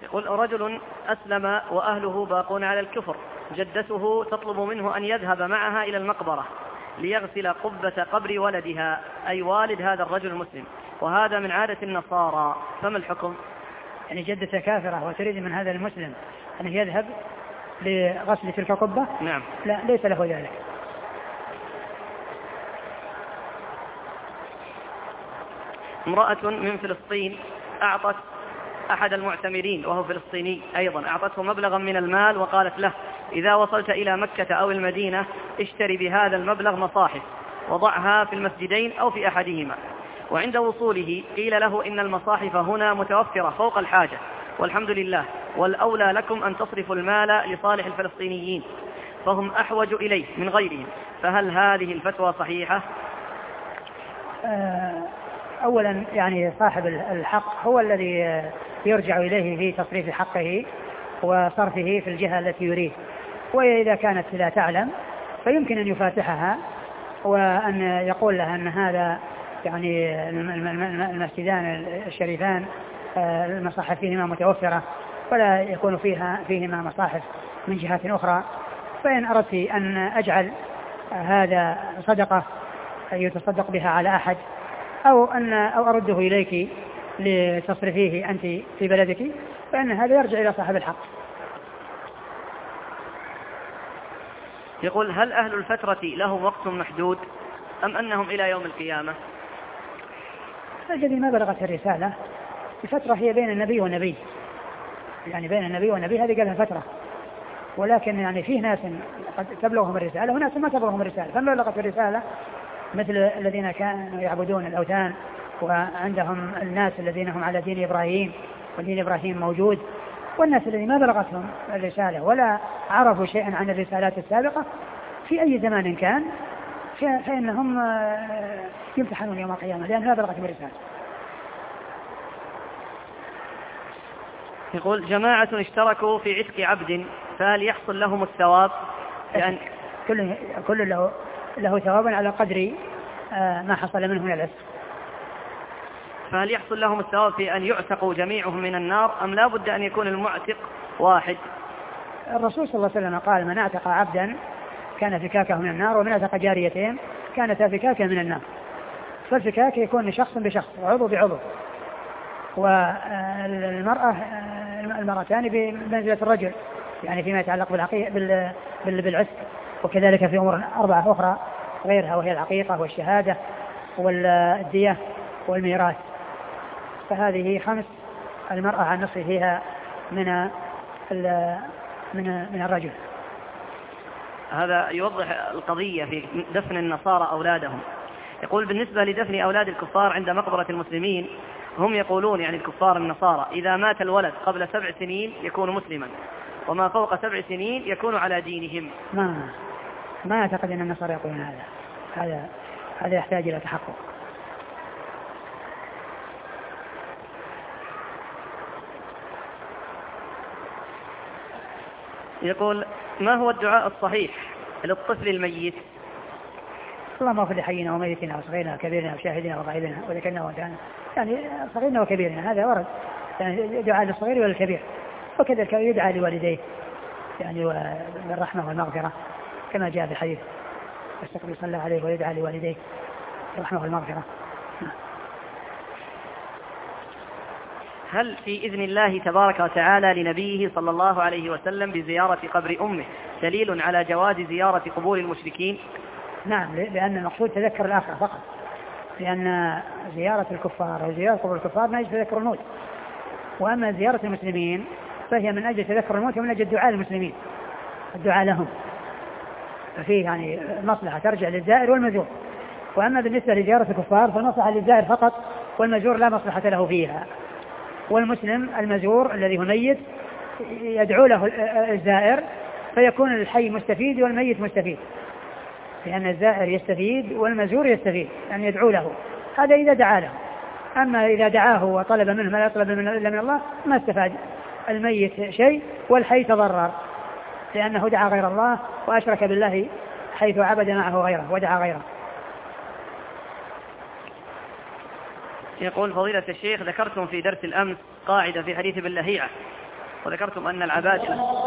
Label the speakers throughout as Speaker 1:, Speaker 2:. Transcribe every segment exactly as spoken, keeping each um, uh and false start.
Speaker 1: يقول رجل أسلم وأهله باقون على الكفر، جدته تطلب منه أن يذهب معها إلى المقبرة ليغسل قبة قبر ولدها، أي والد هذا الرجل المسلم، وهذا من عادة النصارى، فما الحكم؟
Speaker 2: يعني جدته كافرة وتريد من هذا المسلم أن يذهب لغسل تلك القبة؟
Speaker 1: نعم.
Speaker 2: لا، ليس له ذلك.
Speaker 1: امرأة من فلسطين أعطت أحد المعتمرين وهو فلسطيني أيضا، أعطته مبلغا من المال وقالت له إذا وصلت إلى مكة أو المدينة اشتري بهذا المبلغ مصاحف وضعها في المسجدين أو في أحدهما. وعند وصوله قيل له إن المصاحف هنا متوفرة فوق الحاجة والحمد لله، والأولى لكم أن تصرفوا المال لصالح الفلسطينيين فهم أحوج إليه من غيرهم، فهل هذه الفتوى صحيحة؟
Speaker 2: أولا يعني صاحب الحق هو الذي يرجع إليه في تصريف حقه وصرفه في الجهة التي يريد، وإذا كانت لا تعلم فيمكن أن يفاتحها وأن يقول لها أن هذا يعني المسجدان الشريفان المصاحف فيهما متوفرة ولا يكون فيها فيهما مصاحف من جهات أخرى، فإن أردت أن أجعل هذا صدقة يتصدق بها على أحد أو أن أو أرده إليك لتصرفيه أنت في بلدك، فإن هذا يرجع إلى صاحب الحق.
Speaker 1: يقول هل أهل الفترة لهم وقت محدود أم أنهم إلى يوم القيامة؟
Speaker 2: الذي ما بلغت الرسالة الفترة هي بين النبي والنبي، يعني بين النبي والنبي هذه قالها فترة، ولكن يعني فيه ناس قد تبلغهم الرسالة وناس ما تبلغهم الرسالة، فما بلغت الرسالة مثل الذين كانوا يعبدون الأوثان وعندهم الناس الذين هم على دين إبراهيم ودين إبراهيم موجود، والناس الذين ما بلغتهم الرسالة ولا عرفوا شيئا عن الرسالات السابقة في أي زمان كان فإنهم يمتحنون يوم القيامة لأن ما بلغتهم الرسالة.
Speaker 1: يقول جماعة اشتركوا في عتق عبد فهل يحصل لهم الثواب؟ لأن
Speaker 2: كل كل له له ثواب على قدر ما حصل منه من العتق.
Speaker 1: فهل يحصل لهم الثواب في أن يعتقوا جميعهم من النار أم لا بد أن يكون المعتق واحد؟
Speaker 2: الرسول صلى الله عليه وسلم قال من اعتق عبدا كان فكاكه من النار ومن اعتق جاريتين كانتا فكاكه من النار، فالفكاك يكون شخص بشخص وعضو بعضو، والمرأة المرأتان بمنزلة الرجل يعني فيما يتعلق بالعتق، وكذلك في أمور أربعة أخرى غيرها وهي العقيقة والشهادة والدية والميراث، فهذه خمس المرأة عن نصف فيها من من من الرجل.
Speaker 1: هذا يوضح القضية في دفن النصارى أولادهم. يقول بالنسبة لدفن أولاد الكفار عند مقبرة المسلمين هم يقولون يعني الكفار النصارى إذا مات الولد قبل سبع سنين يكون مسلما وما فوق سبع سنين يكون على دينهم.
Speaker 2: ما ما أعتقد أن النصارى يقولون هذا هذا هذا يحتاج إلى تحقق.
Speaker 1: يقول ما هو الدعاء الصحيح للطفل الميت؟
Speaker 2: اللهم اغفر لحينا وميتنا وصغيرنا وكبيرنا وشاهدنا وغائبنا وذكرنا وانثانا، يعني صغيرنا وكبيرنا هذا ورد، يعني دعاء للصغير والكبير، وكذلك يدعى لوالديه يعني بالرحمة والمغفرة كما جاء في الحديث يستقبل صلى الله عليه ويدعى لوالديه بالرحمة والمغفرة.
Speaker 1: هل في إذن الله تبارك وتعالى لنبيه صلى الله عليه وسلم بزيارة قبر أمه دليل على جواز زيارة قبور المشركين؟
Speaker 2: نعم، لأن المقصود تذكر الآخرة فقط، لأن زيارة الكفار أو زيارة قبور الكفار من أجل تذكر الموت، وأما زيارة المسلمين فهي من أجل تذكر الموت ومن أجل الدعاء للمسلمين الدعاء لهم، ففيه يعني مصلحة ترجع للزائر والمزور. وأما بالنسبة لزيارة الكفار فالمصلحة للزائر فقط والمزور لا مصلحة له فيها، والمسلم المزور الذي هو ميت يدعو له الزائر فيكون الحي مستفيد والميت مستفيد، لأن الزائر يستفيد والمزور يستفيد أن يعني يدعو له، هذا إذا دعا له. أما إذا دعاه وطلب منه ما لا يطلب إلا من الله ما استفاد الميت شيء والحي تضرر، لأنه دعا غير الله وأشرك بالله حيث عبد معه غيره ودعا غيره.
Speaker 1: يقول فضيلة الشيخ ذكرتم في درس الأمس قاعدة في حديث ابن لهيعة وذكرتم أن العبادلة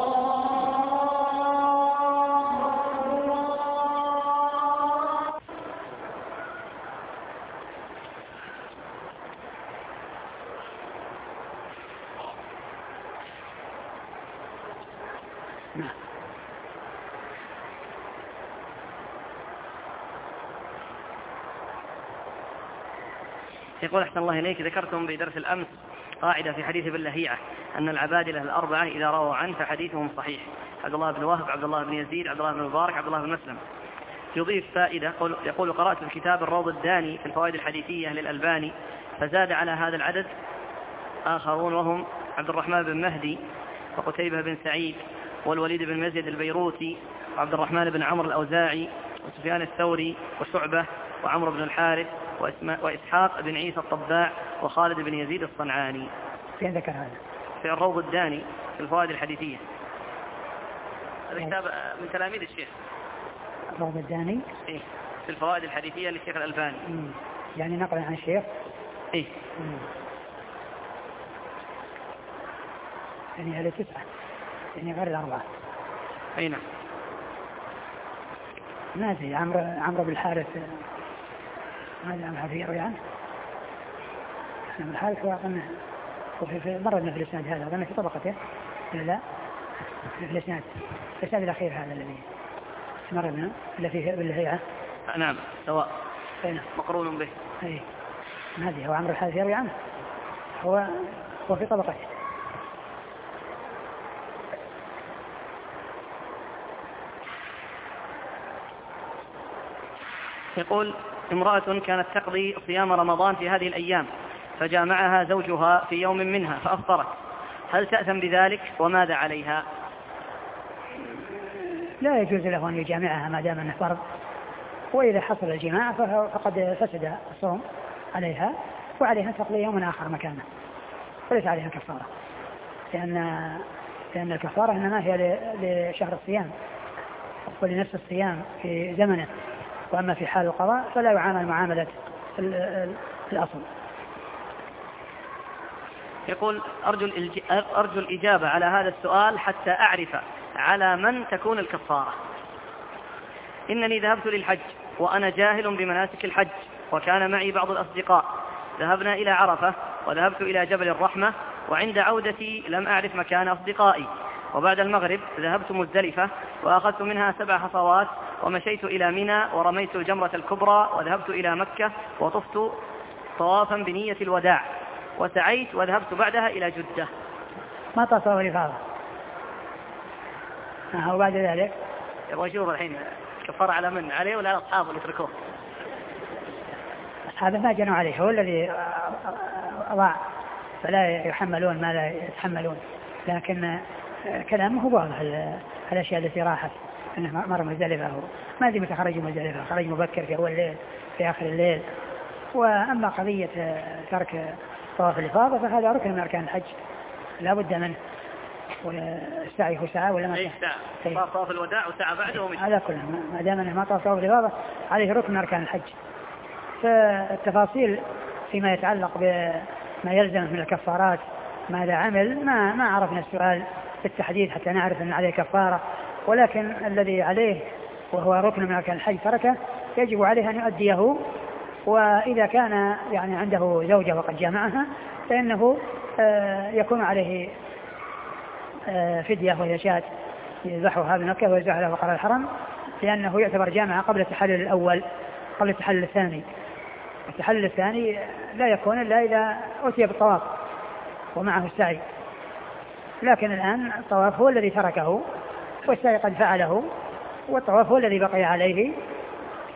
Speaker 1: يقول أحسن الله إليك، ذكرتم بدرس الأمس قاعدة في حديث ابن لهيعة أن العبادلة الأربعة إذا رووا عنه فحديثهم صحيح، عبد الله بن وهب، عبد الله بن يزيد، عبد الله بن مبارك، عبد الله بن مسلم. يضيف فائدة، يقول قرأت في كتاب الروض الداني في الفوائد الحديثية للألباني فزاد على هذا العدد آخرون وهم عبد الرحمن بن مهدي وقتيبة بن سعيد والوليد بن مزيد البيروتي وعبد الرحمن بن عمرو الأوزاعي وسفيان الثوري وشعبة وعمرو بن الحارث وإسحاق بن عيسى الطباع وخالد بن يزيد الصنعاني.
Speaker 2: فين ذكر هذا؟
Speaker 1: في الروض الداني في الفوائد الحديثية. هذا كتاب من تلاميذ الشيخ.
Speaker 2: الروض الداني؟
Speaker 1: إيه، في الفوائد الحديثية للشيخ الألباني.
Speaker 2: مم. يعني نقل عن الشيخ؟
Speaker 1: إيه.
Speaker 2: مم. يعني على تسعة، يعني غير الأربعة.
Speaker 1: أي نعم.
Speaker 2: ما زي عمرو عمرو بن الحارث، هذا عم حفير يعني عمرو الحارث وقلنا وفي مرضنا في الإسناد هذا قلنا في طبقته لا في الإسناد الإسناد الأخير هذا الذي مرضنا اللي فيه بالهيئة.
Speaker 1: نعم سواء
Speaker 2: أين
Speaker 1: مقرون به.
Speaker 2: أي هذه هو عمرو الحارث يروي عنه، هو هو في طبقته.
Speaker 1: يقول امرأة كانت تقضي صيام رمضان في هذه الأيام فجامعها زوجها في يوم منها فأفطرت، هل تأثم بذلك وماذا عليها؟
Speaker 2: لا يجوز له أن يجامعها ما دام أنه فرض، وإذا حصل الجماع فقد فسد الصوم عليها وعليها تقضي يوم آخر مكانه وليس عليها كفارة، لأن لأن الكفارة إنما هي لشهر الصيام ولنفس الصيام في زمنه، وأما في حال القضاء فلا يعامل معاملة الأصل.
Speaker 1: يقول أرجو, أرجو الإجابة على هذا السؤال حتى أعرف على من تكون الكفارة. إنني ذهبت للحج وأنا جاهل بمناسك الحج، وكان معي بعض الأصدقاء، ذهبنا إلى عرفة وذهبت إلى جبل الرحمة، وعند عودتي لم أعرف مكان أصدقائي، وبعد المغرب ذهبت مزدلفة وأخذت منها سبع حصوات ومشيت إلى منى ورميت الجمرة الكبرى وذهبت إلى مكة وطفت طوافا بنية الوداع وسعيت وذهبت بعدها إلى جدة.
Speaker 2: ما تصور هذا. آه وبعد ذلك
Speaker 1: يبغى يشوف الحين كفر على من عليه ولا على أصحابه اللي تركوه؟
Speaker 2: أصحابه ما جنوا عليه، هو الذي أضاع فلا يحملون ما لا يتحملون، لكن كلامه واضح الأشياء التي راحت أنه مر مزدلفة، ما أدري متى خرج مزدلفة، خرج مبكر في أول الليل في آخر الليل. وأما قضية ترك طواف الإفاضة فهذا ركن من أركان الحج لا بد منه، والسعي هو ساعة ولا ما
Speaker 1: أي ساعة طواف الوداع وساعة بعده ومشي
Speaker 2: على كله، ما دام أنه ما طاف طواف الإفاضة عليه ركن من أركان الحج. فالتفاصيل فيما يتعلق بما يلزم من الكفارات ماذا عمل ما ما عرفنا السؤال بالتحديد حتى نعرف أن عليه كفارة، ولكن الذي عليه وهو ركن من أركان الحج تركه يجب عليه أن يؤديه، وإذا كان يعني عنده زوجة وقد جامعها فإنه يكون عليه فدية وهي شاة يذبحها بمكة ويذبح له فقراء الحرم، لأنه يعتبر جامعة قبل التحلل الأول قبل التحلل الثاني. التحلل الثاني لا يكون إلا إذا أتي بالطواف ومعه السعي، لكن الآن الطواف هو الذي تركه والسعي قد فعله والطواف هو الذي بقي عليه. ف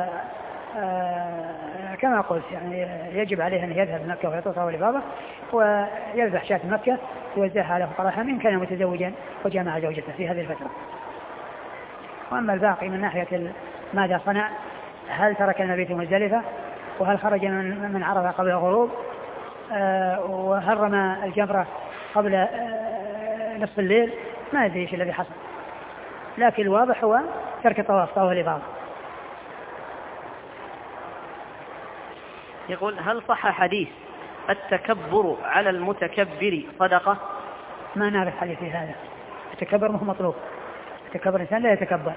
Speaker 2: كما قلت يعني يجب عليه أن يذهب مكة ويطوف طواف الإفاضة ويذبح شاة مكة ويوزعها على فقراء الحرم إن كان متزوجا وجامع زوجته في هذه الفترة. وأما الباقي من ناحية ماذا صنع، هل ترك المبيت مزدلفة، وهل خرج من من عرفة قبل الغروب، وهل رمى الجمرة قبل نصف الليل، ما أدري ايش الذي حصل، لكن الواضح هو ترك طواف طواف الإفاضة.
Speaker 1: يقول هل صح حديث التكبر على المتكبر صدقة؟
Speaker 2: ما نعرف حديث في هذا. التكبر مو مطلوب، التكبر الإنسان لا يتكبر.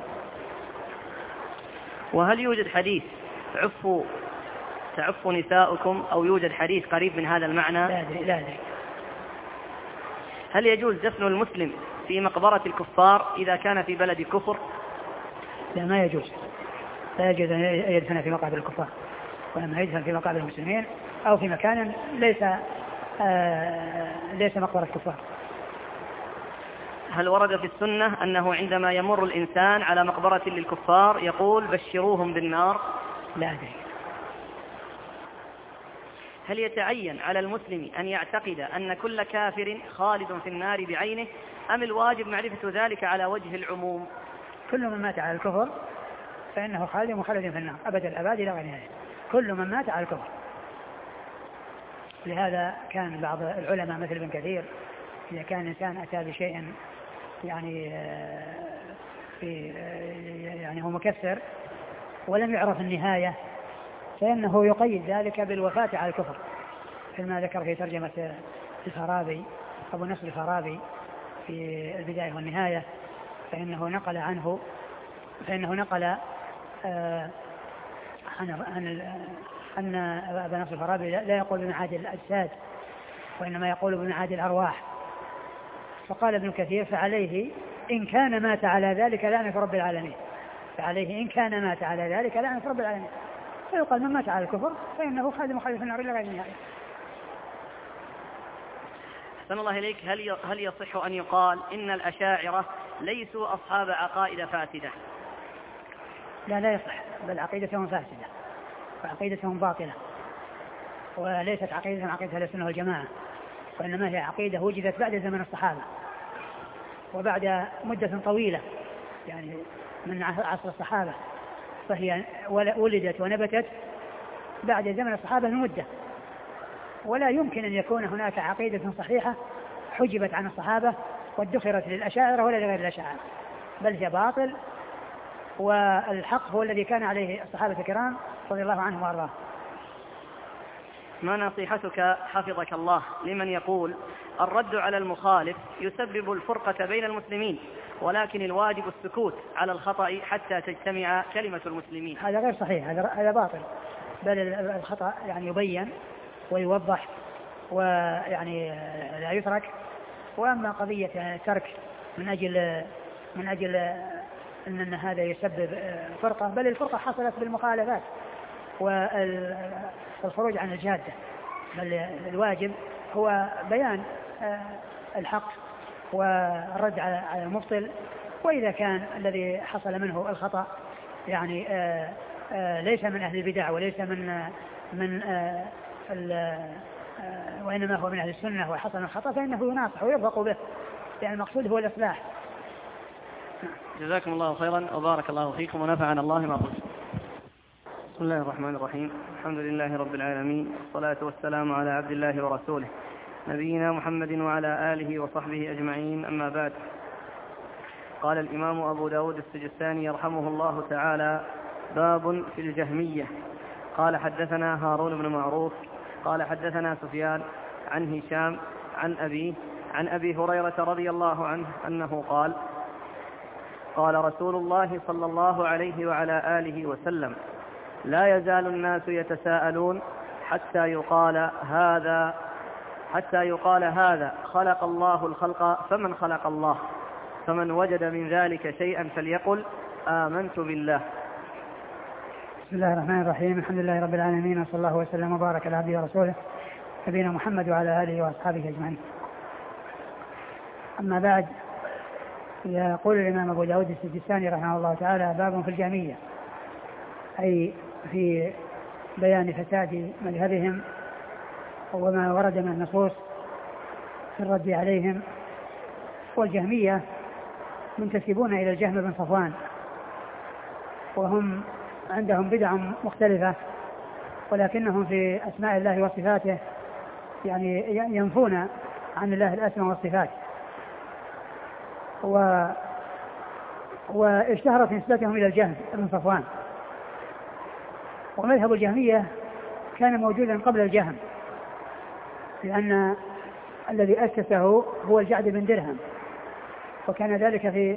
Speaker 1: وهل يوجد حديث عفوا تعفوا نساؤكم أو يوجد حديث قريب من هذا المعنى؟
Speaker 2: لا أدري لا أدري.
Speaker 1: هل يجوز دفن المسلم في مقبرة الكفار إذا كان في بلد كفر؟
Speaker 2: لا ما يجوز، لا يجوز أن يدفن في مقابر الكفار، وإنما يدفن في مقابر المسلمين أو في مكان ليس آه ليس مقبرة كفار.
Speaker 1: هل ورد في السنة أنه عندما يمر الإنسان على مقبرة للكفار يقول بشروهم بالنار؟
Speaker 2: لا أدري.
Speaker 1: هل يتعين على المسلم أن يعتقد أن كل كافر خالد في النار بعينه، أم الواجب معرفة ذلك على وجه العموم؟
Speaker 2: كل من مات على الكفر فإنه خالد مخلد في النار أبد الأباد إلى غير ذلك، كل من مات على الكفر. لهذا كان بعض العلماء مثل ابن كثير إذا كان الإنسان أتى بشيء يعني في يعني هو مكسر ولم يعرف النهاية فإنه يقيد ذلك بالوفاة على الكفر، كما ذكر في ترجمة الفارابي أبو نصر الفارابي في البداية والنهاية، فإنه نقل عنه فإنه نقل آه عن أن أبا نصر الفارابي لا يقول بمعاد الأجساد وإنما يقول بمعاد الأرواح. فقال ابن كثير فعليه إن كان مات على ذلك لعنة رب العالمين، فعليه إن كان مات على ذلك لعنة رب العالمين. فيقال من مات على الكفر فإنه خالد مخلد في النار إلى غير نهاية.
Speaker 1: أحسن الله إليك. هل هل يصح أن يقال إن الأشاعرة ليسوا أصحاب عقائد فاسدة؟
Speaker 2: لا لا يصح، بل عقيدتهم فاسدة وعقيدتهم باطلة، وليست عقيدة عقيدة أهل السنة والجماعة، وإنما هي عقيدة وجدت بعد زمن الصحابة وبعد مدة طويلة يعني من عصر الصحابة، فهي ولدت ونبتت بعد زمن الصحابة بمدة، ولا يمكن أن يكون هناك عقيدة صحيحة حجبت عن الصحابة وادخرت للأشاعرة ولا لغير الأشاعرة، بل هي باطل، والحق هو الذي كان عليه الصحابة الكرام رضي الله عنهم وارضاهم.
Speaker 1: ما نصيحتك حفظك الله لمن يقول الرد على المخالف يسبب الفرقة بين المسلمين ولكن الواجب السكوت على الخطأ حتى تجتمع كلمة المسلمين؟
Speaker 2: هذا غير صحيح، هذا هذا باطل، بل الخطأ يعني يبين ويوضح ويعني لا يترك. وأما قضية ترك من أجل من أجل أن هذا يسبب فرقة، بل الفرقة حصلت بالمخالفات والخروج عن الجادة، بل الواجب هو بيان الحق والرد على المبطل، وإذا كان الذي حصل منه الخطأ يعني ليس من أهل البدع وليس من من وإنما هو من أهل السنة وحصل الخطأ فإنه يناصح ويرفق به، يعني المقصود هو الإصلاح.
Speaker 1: جزاكم الله خيرا وبارك الله فيكم ونفعنا الله ما قلت. بسم الله الرحمن الرحيم، الحمد لله رب العالمين، والصلاة والسلام على عبد الله ورسوله نبينا محمد وعلى آله وصحبه أجمعين، أما بعد. قال الإمام أبو داود السجستاني يرحمه الله تعالى: باب في الجهمية. قال حدثنا هارون بن معروف قال حدثنا سفيان عن هشام عن أبيه عن أبي هريرة رضي الله عنه أنه قال: قال رسول الله صلى الله عليه وعلى آله وسلم: لا يزال الناس يتساءلون حتى يقال هذا حتى يقال هذا خلق الله الخلق فمن خلق الله، فمن وجد من ذلك شيئا فليقل آمنت بالله.
Speaker 2: بسم الله الرحمن الرحيم، الحمد لله رب العالمين، وصلى الله وسلم وبارك على عبده ورسوله نبينا محمد وعلى آله وأصحابه أجمعين. أما بعد، يقول الإمام أبو داود السجستاني رحمه الله تعالى: باب في الجهمية، أي في بيان فساد مذهبهم وما ورد من النصوص في الرد عليهم. والجهمية منتسبون إلى الجهم بن صفوان، وهم عندهم بدع مختلفة، ولكنهم في أسماء الله وصفاته يعني ينفون عن الله الأسماء والصفات، و واشتهرت نسبتهم إلى الجهم بن صفوان. ومذهب الجهمية كان موجودا قبل الجهم، لأن الذي أسسه هو الجعد بن درهم، وكان ذلك في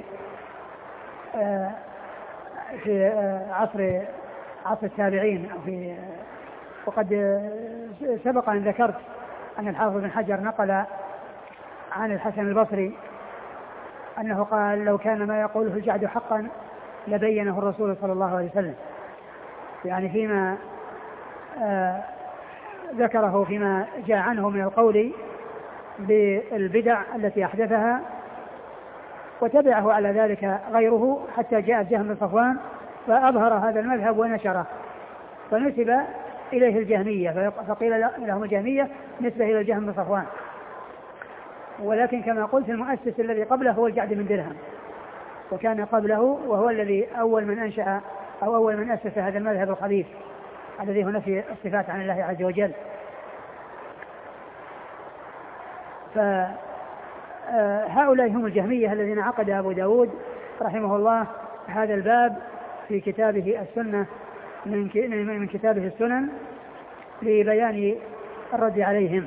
Speaker 2: في عصر عصر التابعين. في وقد سبق أن ذكرت أن الحافظ بن حجر نقل عن الحسن البصري أنه قال: لو كان ما يقوله الجعد حقا لبينه الرسول صلى الله عليه وسلم، يعني فيما آه ذكره فيما جاء عنه من القول بالبدع التي أحدثها، وتبعه على ذلك غيره حتى جاء جهم بن صفوان فأظهر هذا المذهب ونشره، فنسب إليه الجهمية، فقيل لهم الجهمية نسبة إلى الجهم بن صفوان. ولكن كما قلت المؤسس الذي قبله هو الجعد بن درهم، وكان قبله وهو الذي أول من أنشأ أو أول من أسس هذا المذهب الخبيث الذي هو نفي الصفات عن الله عز وجل. فهؤلاء هم الجهمية الذين عقد أبو داود رحمه الله هذا الباب في كتابه السنة من كتابه السنن لبيان الرد عليهم.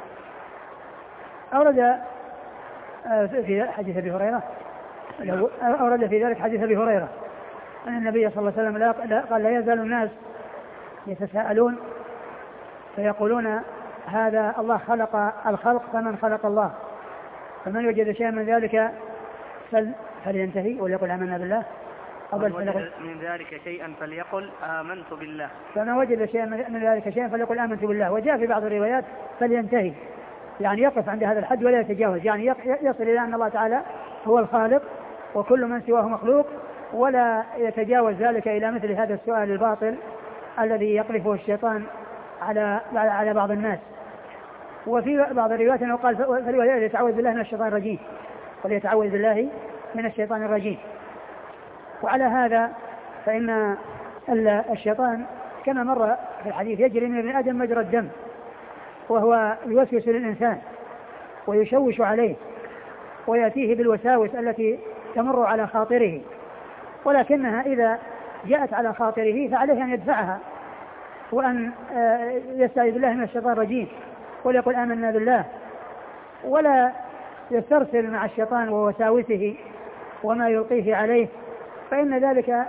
Speaker 2: أورد في حديث أبي هريرة أورد في ذلك حديث أبي هريرة أن النبي صلى الله عليه وسلم قال: لا يزال الناس يتساءلون فيقولون هذا الله خلق الخلق فمن خلق الله، فمن وجد شيئا من ذلك فل فلينتهي وليقل آمنا بالله،
Speaker 1: من وجد من ذلك شيئا فليقل آمنت بالله،
Speaker 2: فمن وجد شيئا من ذلك شيئا فليقل آمنت بالله. وجاء في بعض الروايات فلينتهي، يعني يقف عند هذا الحد ولا يتجاوز، يعني يصل إلى أن الله تعالى هو الخالق وكل من سواه مخلوق، ولا يتجاوز ذلك إلى مثل هذا السؤال الباطل الذي يقذفه الشيطان على على بعض الناس. وفي بعض الروايات أنه قال: فليتعوذ بالله من الشيطان الرجيم، وليتعوذ بالله من الشيطان الرجيم. وعلى هذا فإن الشيطان كما مر في الحديث يجري من ابن آدم مجرى الدم، وهو يوسوس للإنسان ويشوش عليه ويأتيه بالوساوس التي تمر على خاطره، ولكنها إذا جاءت على خاطره فعليه أن يدفعها وأن يستعيذ بالله من الشيطان الرجيم ويقول آمنا بالله، ولا يسترسل مع الشيطان ووساوسه وما يلقيه عليه، فإن ذلك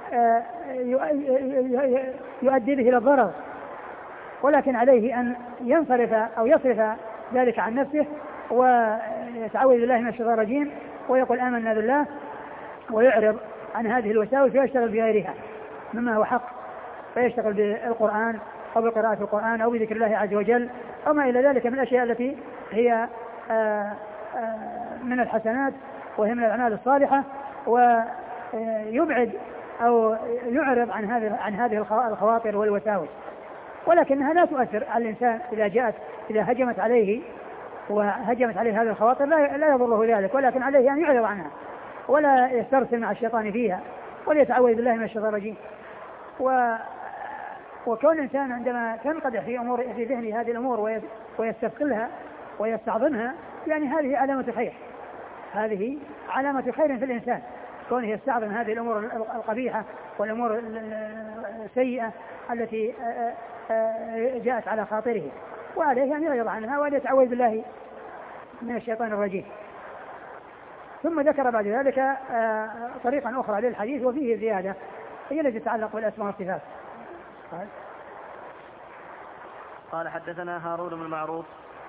Speaker 2: يؤدي به إلى الضرر. ولكن عليه أن ينصرف أو يصرف ذلك عن نفسه ويتعوذ بالله من الشيطان الرجيم ويقول آمنا بالله، ويعرض عن هذه الوساوس ويشتغل بغيرها مما هو حق، فيشتغل بالقرآن أو بقراءة القرآن أو بذكر الله عز وجل أو ما إلى ذلك من الأشياء التي هي من الحسنات وهي من الأعمال الصالحة، ويبعد أو يعرض عن هذه عن هذه الخواطر والوساوس. ولكنها لا تؤثر على الإنسان إذا جاءت إذا هجمت عليه وهجمت عليه هذه الخواطر لا لا يضره ذلك، ولكن عليه أن يعرض عنها ولا يسترسل مع الشيطان فيها وليتعوذ بالله من الشيطان الرجيم. و وكون الإنسان عندما تنقدح في أمور في ذهنه هذه الأمور ويستثقلها ويستعظمها، يعني هذه علامة خير، هذه علامة خير في الإنسان، كونه يستعظم هذه الأمور القبيحة والأمور السيئة التي جاءت على خاطره، وعليه أن يعرض عنها وأن يتعوذ بالله من الشيطان الرجيم. ثم ذكر بعد ذلك طريقا أخرى للحديث وفيه زيادة هي التي تتعلق بالأسماء والصفات. قال
Speaker 1: قال حدثنا هارون بن معروف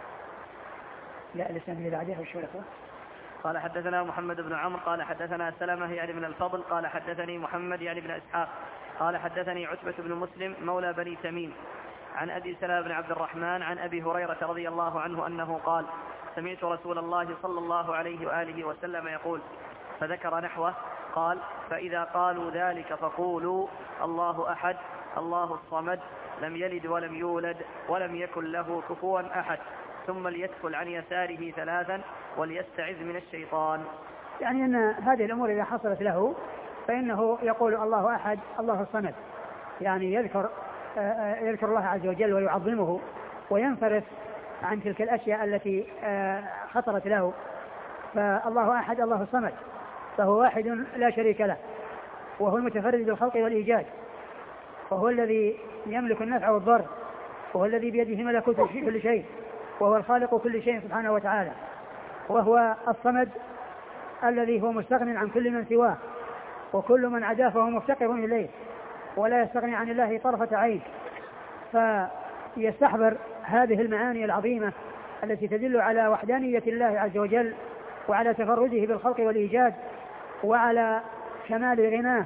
Speaker 2: لا الاسم اللي بعده وشو لكم.
Speaker 1: قال حدثنا محمد بن عمرو قال حدثنا سلمة يعني بن الفضل قال حدثني محمد يعني بن إسحاق قال حدثني عتبة بن مسلم مولى بني تميم عن أبي سلمة بن عبد الرحمن عن أبي هريرة رضي الله عنه أنه قال: سمعت رسول الله صلى الله عليه وآله وسلم يقول، فذكر نحوه. قال: فإذا قالوا ذلك فقولوا الله أحد الله الصمد لم يلد ولم يولد ولم يكن له كفوا أحد، ثم ليدخل عن يساره ثلاثا وليستعذ من الشيطان.
Speaker 2: يعني أن هذه الأمور إذا حصلت له فإنه يقول الله أحد الله الصمد، يعني يذكر يذكر الله عز وجل ويعظمه وينصرف عن تلك الأشياء التي خطرت له. فالله أحد الله الصمد فهو واحد لا شريك له، وهو المتفرد بالخلق والإيجاد، وهو الذي يملك النفع والضر، وهو الذي بيده ملكوت كل شيء، وهو الخالق كل شيء سبحانه وتعالى، وهو الصمد الذي هو مستغن عن كل من سواه، وكل من عداه فهو مفتقر إليه ولا يستغني عن الله طرفة عين. فيستحضر هذه المعاني العظيمة التي تدل على وحدانية الله عز وجل وعلى تفرده بالخلق والإيجاد وعلى كمال غناه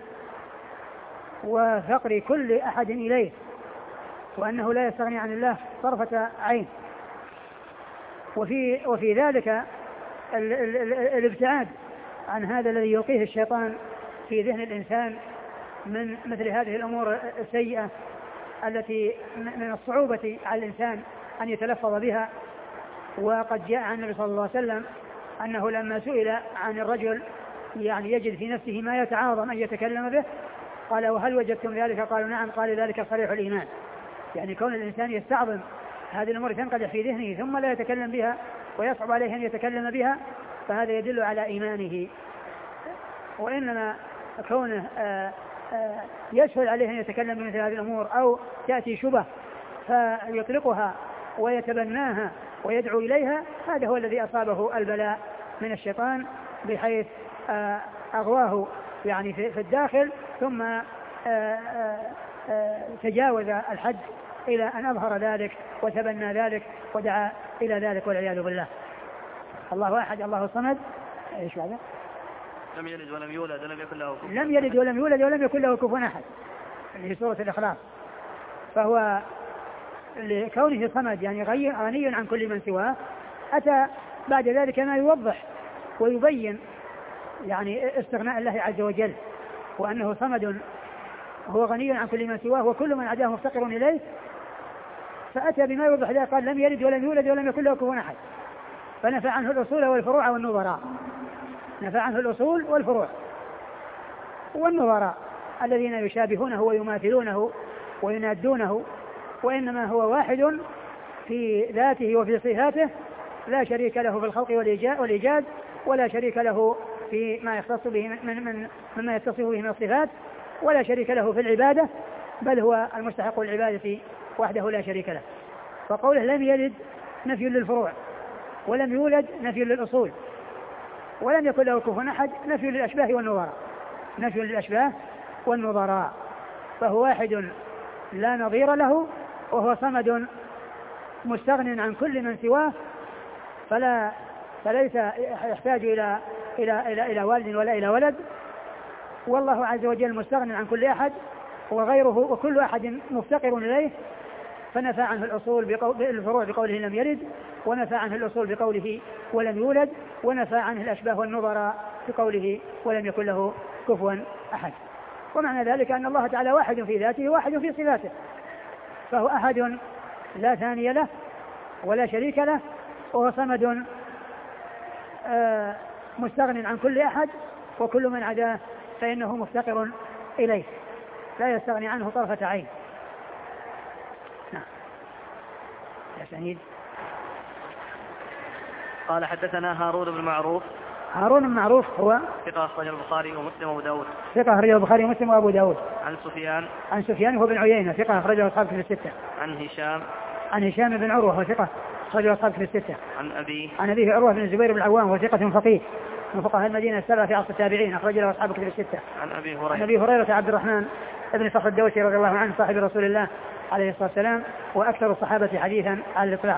Speaker 2: وفقر كل أحد إليه، وأنه لا يستغني عن الله طرفة عين. وفي, وفي ذلك ال ال ال الابتعاد عن هذا الذي يلقيه الشيطان في ذهن الإنسان من مثل هذه الأمور السيئة التي من الصعوبة على الإنسان أن يتلفظ بها. وقد جاء عن النبي صلى الله عليه وسلم أنه لما سئل عن الرجل يعني يجد في نفسه ما يتعاظم أن يتكلم به قال وهل وجدتم ذلك؟ قالوا نعم. قال ذلك صريح الإيمان، يعني كون الإنسان يستعظم هذه الأمور تنقدح في ذهنه ثم لا يتكلم بها ويصعب عليه أن يتكلم بها، فهذا يدل على إيمانه. وإنما كونه آآ آآ يسهل عليه أن يتكلم بمثل هذه الأمور أو تأتي شبه فيطلقها ويتبناها ويدعو إليها، هذا هو الذي أصابه البلاء من الشيطان بحيث أغواه يعني في الداخل ثم آآ آآ تجاوز الحد إلى أن أظهر ذلك وتبنى ذلك ودعا إلى ذلك والعياذ بالله. الله أحد الله الصمد. إيش بعده؟
Speaker 1: لم يلد ولم يولد ولم يكن له كفوا
Speaker 2: لم يلد ولم يولد ولم يكن له كفوا أحد في سورة الإخلاص. فهو لكونه صمد يعني غني عن كل من سواه، أتى بعد ذلك ما يوضح ويبين يعني استغناء الله عز وجل وأنه صمد هو غني عن كل من سواه وكل من عداه مفتقر إليه، فأتى بما يوضح ذلك قال لم يلد ولم يولد ولم يكن له كفوا أحد، فنفى عنه الأصول والفروع والنظراء، نفى عنه الأصول والفروع والنظراء الذين يشابهونه ويماثلونه وينادونه، وإنما هو واحد في ذاته وفي صفاته لا شريك له في الخلق والإيجاد ولا شريك له في ما يختص به من من مما يتصف به من الصفات، ولا شريك له في العبادة، بل هو المستحق العبادة وحده لا شريك له. فقوله لم يلد نفي للفروع، ولم يولد نفي للأصول، ولم يكن له كفوا أحد نفي للأشباه والنظراء، نفي للأشباه والنظراء. فهو واحد لا نظير له، وهو صمد مستغن عن كل من سواه، فلا فليس يحتاج إلى إلى إلى إلى والد ولا إلى ولد. والله عز وجل مستغن عن كل أحد وغيره وكل أحد مفتقر إليه، فنفى عنه الأصول بالفروع بقوله لم يلد، ونفى عنه الأصول بقوله ولم يولد، ونفى عنه الأشباه والنظراء بقوله ولم يكن له كفوا أحد. ومعنى ذلك أن الله تعالى واحد في ذاته واحد في صفاته، فهو أحد لا ثاني له ولا شريك له، وهو صمد مستغن عن كل أحد، وكل من عداه فإنه مفتقر إليه لا يستغني عنه طرفة عين. نعم. يا سعيد.
Speaker 1: قال حدثنا هارون بن معروف.
Speaker 2: هارون بن معروف هو
Speaker 1: ثقة أخرجه البخاري ومسلم وأبو داود.
Speaker 2: ثقة أخرجه البخاري ومسلم وأبو داود.
Speaker 1: عن سفيان.
Speaker 2: عن سفيان هو بن عيينة ثقة أخرجه أصحاب كتب الستة.
Speaker 1: عن هشام.
Speaker 2: عن هشام بن عروة هو ثقة أخرجه أصحاب كتب الستة.
Speaker 1: عن أبيه.
Speaker 2: عن أبيه عروة بن الزبير بن العوام وهو ثقة فقيه من فقهاء المدينة السبعة في عصر التابعين، أخرج له أصحاب كتب الستة.
Speaker 1: عن أبي هريرة.
Speaker 2: عن أبي هريرة عبد الرحمن بن صخر الدوسي رضي الله عنه صاحب رسول الله عليه الصلاة والسلام، وأكثر الصحابة حديثا على الإطلاق.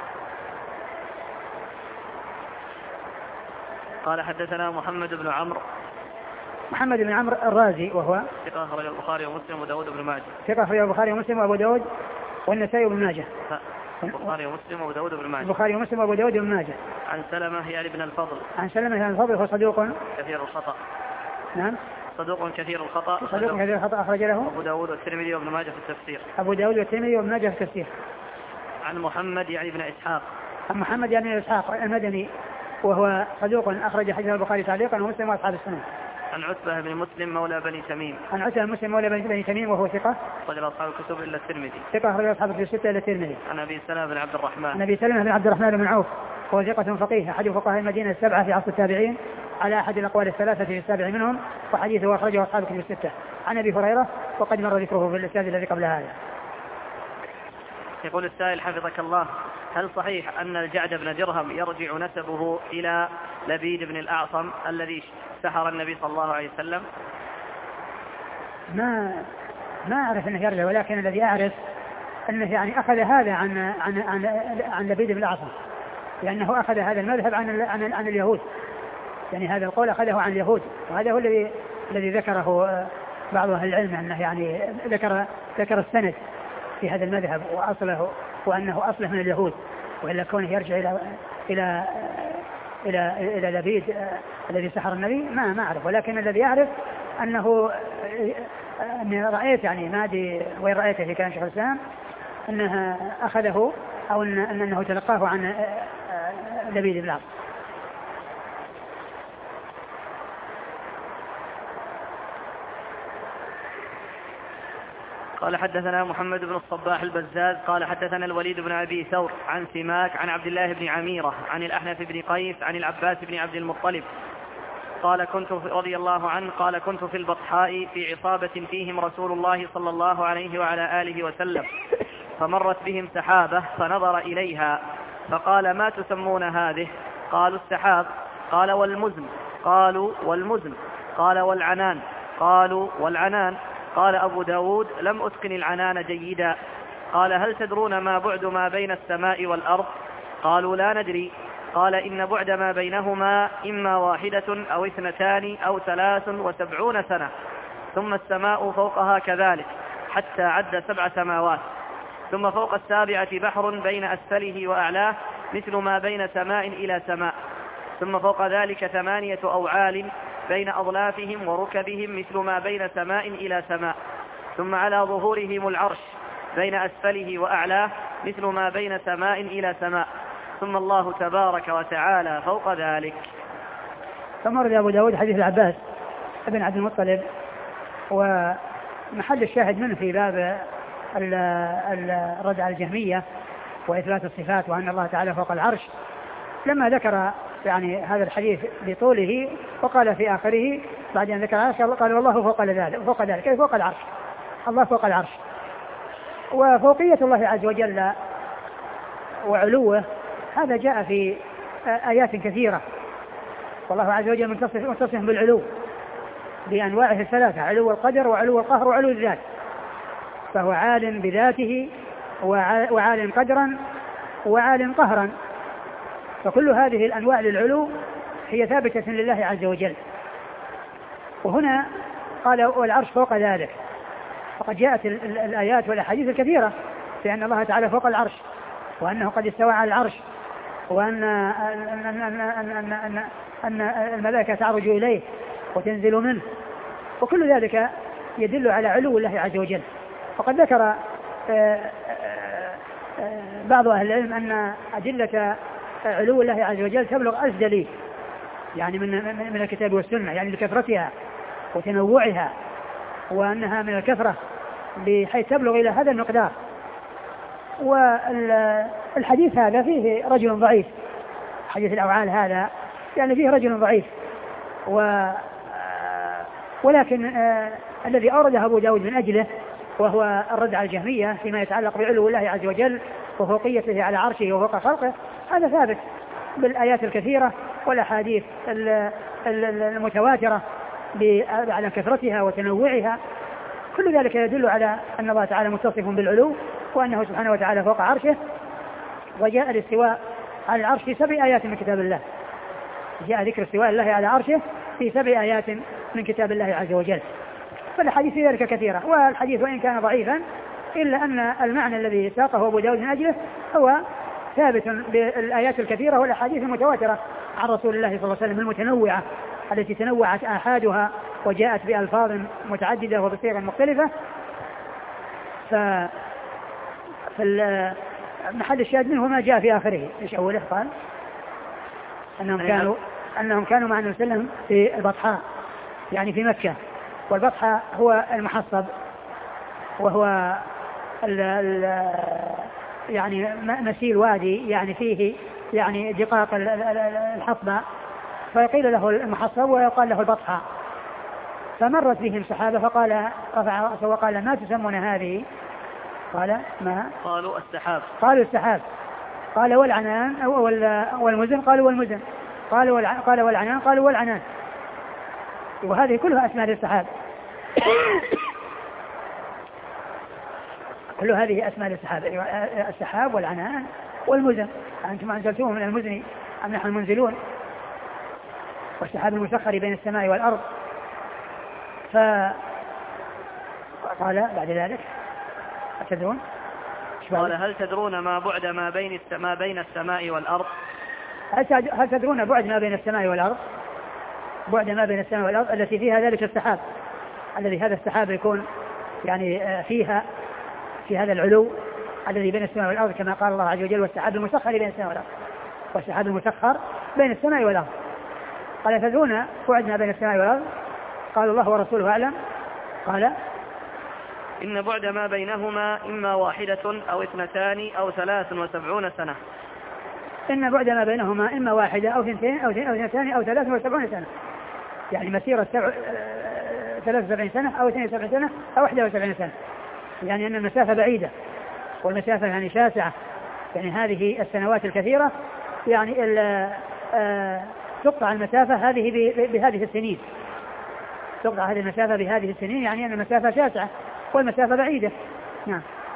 Speaker 1: قال حدثنا محمد بن عمرو.
Speaker 2: محمد بن عمرو الرازي وهو
Speaker 1: ثقة أخرج البخاري ومسلم وداود بن ماجه.
Speaker 2: ثقة أخرج البخاري ومسلم وأبو داود والنسائي بن ماجه.
Speaker 1: البخاري ومسلم وأبو داود بن ماجه.
Speaker 2: البخاري ومسلم وأبو داود بن ماجه.
Speaker 1: عن سلمة يعني بن الفضل.
Speaker 2: عن سلمة يعني الفضل هو صدوق
Speaker 1: كثير الخطأ.
Speaker 2: نعم.
Speaker 1: صدوق كثير الخطأ.
Speaker 2: صدوق كثير الخطأ أخرج له
Speaker 1: أبو داود والترمذي وابن ماجه في التفسير.
Speaker 2: أبو داود والترمذي وابن ماجه في التفسير.
Speaker 1: عن محمد يعني بن إسحاق.
Speaker 2: عن محمد يعني بن إسحاق المدني وهو صدوق أخرج حديث البخاري تعليقا ومسلم وأصحاب السنن.
Speaker 1: عن عتبة بن مسلم مولى بني تميم.
Speaker 2: عن عتبة بن مسلم مولى بني تميم وهو ثقة
Speaker 1: أخرج أصحاب الكتب إلا الترمذي.
Speaker 2: ثقة أخرج أصحاب الكتب الستة إلا الترمذي.
Speaker 1: عن أبي سلمة بن عبد الرحمن.
Speaker 2: عن أبي سلمة بن عبد الرحمن بن عوف وهو ثقة فقيه أحد فقهاء المدينة السبعة في عصر التابعين على أحد الأقوال الثلاثة في السابع منهم، وحديثه أخرجه أصحاب الكتب الستة. عن أبي هريرة وقد مر ذكره في الإسناد الذي قبل هذا.
Speaker 1: يقول السائل حفظك الله، هل صحيح أن الجعد بن درهم يرجع نسبه إلى لبيد بن الأعصم الذي سحر النبي صلى الله عليه وسلم؟
Speaker 2: ما ما أعرف أنه يرجع، ولكن الذي أعرف أنه يعني أخذ هذا عن عن عن, عن لبيد بن الأعصم، لأنه أخذ هذا المذهب عن عن, عن اليهود، يعني هذا القول أخذه عن اليهود، وهذا هو الذي الذي ذكره بعض أهل العلم، أنه يعني ذكر ذكر السند في هذا المذهب وأصله، وأنه أصله من اليهود، وإلا كونه يرجع إلى إلى إلى إلى لبيد الذي سحر النبي ما ما أعرف، ولكن الذي أعرف أنه أني رأيت يعني ما أدري وين رأيته في كلام شيخ الإسلام أنها أخذه أو أن أنه تلقاه عن لبيد بن الأعصم.
Speaker 1: قال حدثنا محمد بن الصباح البزاز قال حدثنا الوليد بن أبي ثور عن سماك عن عبد الله بن عميرة عن الأحنف بن قيس عن العباس بن عبد المطلب قال كنت رضي الله عنه قال كنت في البطحاء في عصابة فيهم رسول الله صلى الله عليه وعلى آله وسلم، فمرت بهم سحابة فنظر إليها فقال ما تسمون هذه؟ قالوا السحاب. قال والمزن؟ قالوا والمزن. قال والعنان؟ قالوا والعنان. قال أبو داود لم أتقن العنان جيدا. قال هل تدرون ما بعد ما بين السماء والأرض؟ قالوا لا ندري. قال إن بعد ما بينهما إما واحدة أو اثنتان أو ثلاث وسبعون سنة، ثم السماء فوقها كذلك حتى عد سبع سماوات، ثم فوق السابعة بحر بين أسفله وأعلاه مثل ما بين سماء إلى سماء، ثم فوق ذلك ثمانية أوعال بين أضلافهم وركبهم مثل ما بين سماء إلى سماء، ثم على ظهورهم العرش بين أسفله وأعلاه مثل ما بين سماء إلى سماء، ثم الله تبارك وتعالى فوق ذلك.
Speaker 2: ثم ورد أبو داود حديث العباس ابن عبد المطلب، ومحل الشاهد منه في باب الرد على الجهمية وإثبات الصفات وأن الله تعالى فوق العرش، لما ذكر يعني هذا الحديث بطوله وقال في آخره بعد أن ذكر العرش قال والله فوق ذلك. فوق ذلك أي فوق العرش، الله فوق العرش. وفوقية الله عز وجل وعلوه هذا جاء في آيات كثيرة، والله عز وجل متصف بالعلو بأنواعه الثلاثة، علو القدر وعلو القهر وعلو الذات، فهو عال بذاته وعال قدرا وعال قهرا، فكل هذه الأنواع للعلو هي ثابتة لله عز وجل. وهنا قال والعرش فوق ذلك، فقد جاءت الآيات والأحاديث الكثيرة بأن الله تعالى فوق العرش، وأنه قد استوى على العرش، وأن أن أن أن أن أن الملائكة تعرج إليه وتنزل منه، وكل ذلك يدل على علو الله عز وجل. وقد ذكر بعض أهل العلم أن أدلة علو الله عز وجل تبلغ ألف دليل، يعني من من الكتاب والسنة، يعني لكثرتها وتنوعها، وأنها من الكثرة بحيث تبلغ إلى هذا المقدار. والحديث هذا فيه رجل ضعيف، حديث الأوعال هذا يعني فيه رجل ضعيف، و ولكن آه الذي أورده أبو داود من أجله وهو الرد على الجهمية فيما يتعلق بعلو الله عز وجل وفوقيته على عرشه وفوق خلقه، هذا ثابت بالآيات الكثيرة والأحاديث المتواترة على كثرتها وتنوعها، كل ذلك يدل على أن الله تعالى متصف بالعلو وأنه سبحانه وتعالى فوق عرشه. وجاء الاستواء على العرش في سبع آيات من كتاب الله، جاء ذكر استواء الله على عرشه في سبع آيات من كتاب الله عز وجل، فالحديث في ذلك كثيرة. والحديث وإن كان ضعيفا إلا أن المعنى الذي ساقه أبو داود من أجله هو ثابت بالآيات الكثيرة والأحاديث المتواترة عن رسول الله صلى الله عليه وسلم المتنوعة التي تنوعت آحادها وجاءت بألفاظ متعددة وبصيغ مختلفة. ف محل الشاهد منه ما جاء في آخره. إيش أوله؟ قال أنهم كانوا أنهم كانوا مع النبي صلى الله عليه وسلم في البطحاء، يعني في مكة، والبطحاء هو المحصب، وهو ال ال يعني مسيل وادي يعني فيه يعني دقاق الحصبة، فقيل له المحصب ويقال له البطحاء. فمرت بهم سحابة فقال رفع رأسه وقال ما تسمون هذه؟ قال ما؟
Speaker 1: قالوا السحاب.
Speaker 2: قالوا السحاب. قال والعنان أو والمزن قالوا والمزن، قال قال والعنان قالوا والعنان. وهذه كلها أسماء للسحاب كل هذه أسماء للسحاب، السحاب والعنان والمزن. أنتم أنزلتوه من المزن أم نحن المنزلون؟ والسحاب المسخر بين السماء والأرض. فقال بعد ذلك أتدرون؟
Speaker 1: قال هل تدرون ما بعد ما بين ما بين السماء والأرض؟
Speaker 2: هل تدرون بعد ما بين السماء والأرض؟ بعد ما بين السماء والأرض التي فيها ذلك السحاب، الذي هذا السحاب يكون يعني فيها في هذا العلو الذي بين السماء والأرض، كما قال الله عز وجل والسحاب المسخر بين السماء والأرض، والسحاب المسخر بين السماء والأرض. قال تدرون بعد ما بين السماء والأرض؟ قال الله ورسوله أعلم. قال
Speaker 1: إن بعد ما بينهما إما واحدة أو اثنتان أو ثلاث وسبعون سنة.
Speaker 2: إن بعد ما بينهما إما واحدة أو اثنتين أو اثنتان أو ثلاث وسبعون سنة، يعني مسيرة سبع... ثلاث وسبعين سنة أو اثنين وسبعين سنة أو واحدة وسبعين سنة، يعني أن المسافة بعيدة والمسافة يعني شاسعة. يعني هذه السنوات الكثيرة يعني ال... آ... تقطع المسافة هذه ب... بهذه السنين، تقطع هذه المسافة بهذه السنين، يعني أن المسافة شاسعة والمسافة بعيدة. نعم.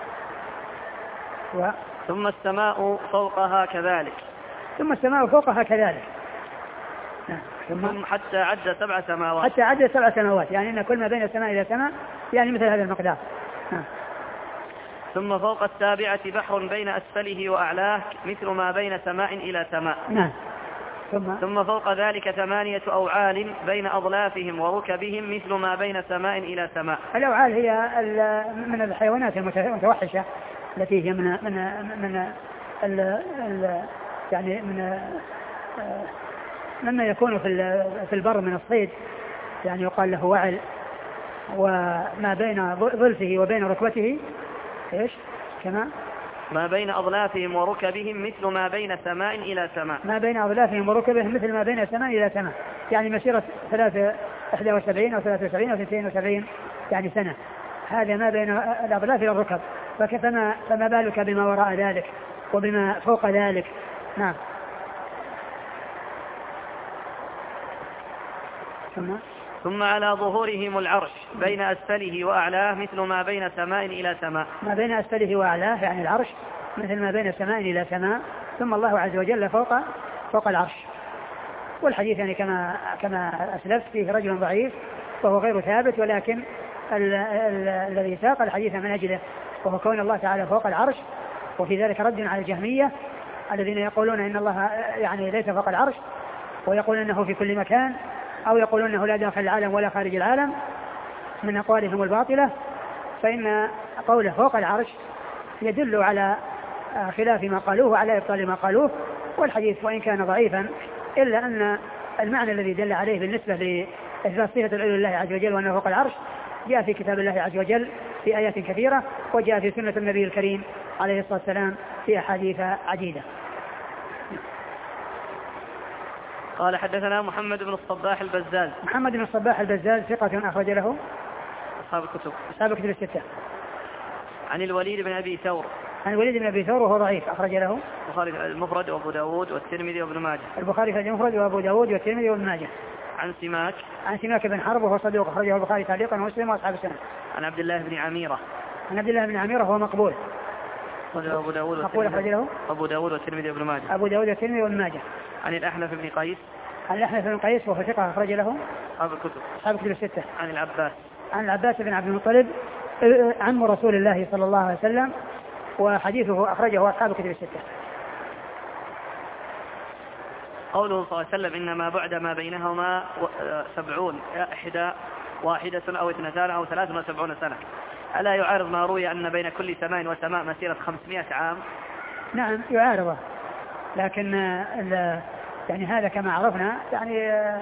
Speaker 2: و...
Speaker 1: ثم السماء فوقها كذلك.
Speaker 2: ثم السماء فوقها كذلك. نعم.
Speaker 1: ثم حتى عد سبع سماوات.
Speaker 2: حتى عد سبع سماوات، يعني أن كل ما بين السماء إلى السماء يعني مثل هذا المقدار. نعم.
Speaker 1: ثم فوق السابعة بحر بين أسفله وأعلاه مثل ما بين سماء إلى سماء.
Speaker 2: نعم. ثم
Speaker 1: ثم فوق ذلك ثمانية أوعال بين أضلافهم وركبهم مثل ما بين سماء إلى سماء.
Speaker 2: الأوعال هي من الحيوانات المتوحشة التي هي من من من ال ال يعني من مما يكون في في البر من الصيد، يعني يقال له وعل، وما بين ظلفه وبين ركبته ايش كما
Speaker 1: ما بين أضلافهم وركبهم مثل ما بين سماء إلى سماء.
Speaker 2: ما بين أضلافهم وركبهم مثل ما بين سماء إلى سماء، يعني مسيرة ثلاثة إحدى وسبعين أو ثلاثة وسبعين أو اثنين وسبعين يعني سنة. هذا ما بين الأضلاف إلى الركب، فكما فما بالك بما وراء ذلك وبما فوق ذلك. نعم. ثم
Speaker 1: ثم على ظهورهم العرش بين أسفله وأعلاه مثل ما بين سماء إلى سماء.
Speaker 2: ما بين أسفله وأعلاه يعني العرش مثل ما بين سماء إلى سماء. ثم الله عز وجل فوق فوق العرش. والحديث يعني كما كما أسلفت فيه رجل ضعيف وهو غير ثابت، ولكن ال ال الذي ساق الحديث من أجله وهو كون الله تعالى فوق العرش. وفي ذلك رد على الجهمية الذين يقولون إن الله يعني ليس فوق العرش، ويقولون أنه في كل مكان، أو يقولون أنه لا داخل العالم ولا خارج العالم من أقوالهم الباطلة. فإن قوله فوق العرش يدل على خلاف ما قالوه وعلى إبطال ما قالوه. والحديث وإن كان ضعيفا إلا أن المعنى الذي دل عليه بالنسبة لإثبات صفة العلو لله عز وجل وأنه فوق العرش جاء في كتاب الله عز وجل في آيات كثيرة، وجاء في سنة النبي الكريم عليه الصلاة والسلام في أحاديث عديدة.
Speaker 1: قال حدثنا محمد بن الصباح البزاز.
Speaker 2: محمد بن الصباح البزاز ثقة أخرج له
Speaker 1: أصحاب الكتب
Speaker 2: أصحاب الكتب الستة.
Speaker 1: عن الوليد بن أبي ثور.
Speaker 2: عن الوليد بن أبي ثور وهو ضعيف أخرج له
Speaker 1: البخاري المفرد وأبو داود والترمذي وابن ماجه.
Speaker 2: البخاري في المفرد وأبو داود والترمذي وابن ماجه.
Speaker 1: عن سماك.
Speaker 2: عن سماك بن حرب وهو صدوق أخرجه البخاري تعليقا ومسلم وأصحاب السنة.
Speaker 1: عن عبد الله بن عميرة.
Speaker 2: عن عبد الله بن عميرة وهو مقبول.
Speaker 1: أبو داود
Speaker 2: مقبول أخرج له
Speaker 1: أبو داود والترمذي وابن ماجه.
Speaker 2: أبو داود والترمذي وابن ماجه.
Speaker 1: عن الأحنف بن قيس.
Speaker 2: عن الأحنف بن قيس وهو ثقة أخرج له
Speaker 1: أصحاب الكتب
Speaker 2: أصحاب الكتب الستة.
Speaker 1: عن العباس.
Speaker 2: عن العباس بن عبد المطلب عم رسول الله صلى الله عليه وسلم، وحديثه أخرجه أصحاب الكتب الستة.
Speaker 1: قوله صلى الله عليه وسلم إنما بعد ما بينهما سبعون إحدى واحدة أو اثنتان أو ثلاث وسبعون سنة، ألا يعارض ما روي أن بين كل سماء وسماء مسيرة خمسمائة عام؟
Speaker 2: نعم يعارضه، لكن يعني هذا كما عرفنا يعني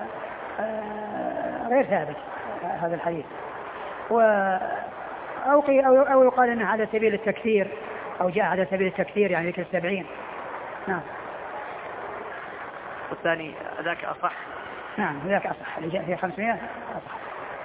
Speaker 2: غير ثابت هذا الحديث، و أو, أو, أو يقال أنه على سبيل التكثير أو جاء على سبيل التكثير يعني ذكر السبعين. نعم.
Speaker 1: والثاني ذاك أصح.
Speaker 2: نعم ذاك أصح، اللي جاء فيه خمسمائة أصح.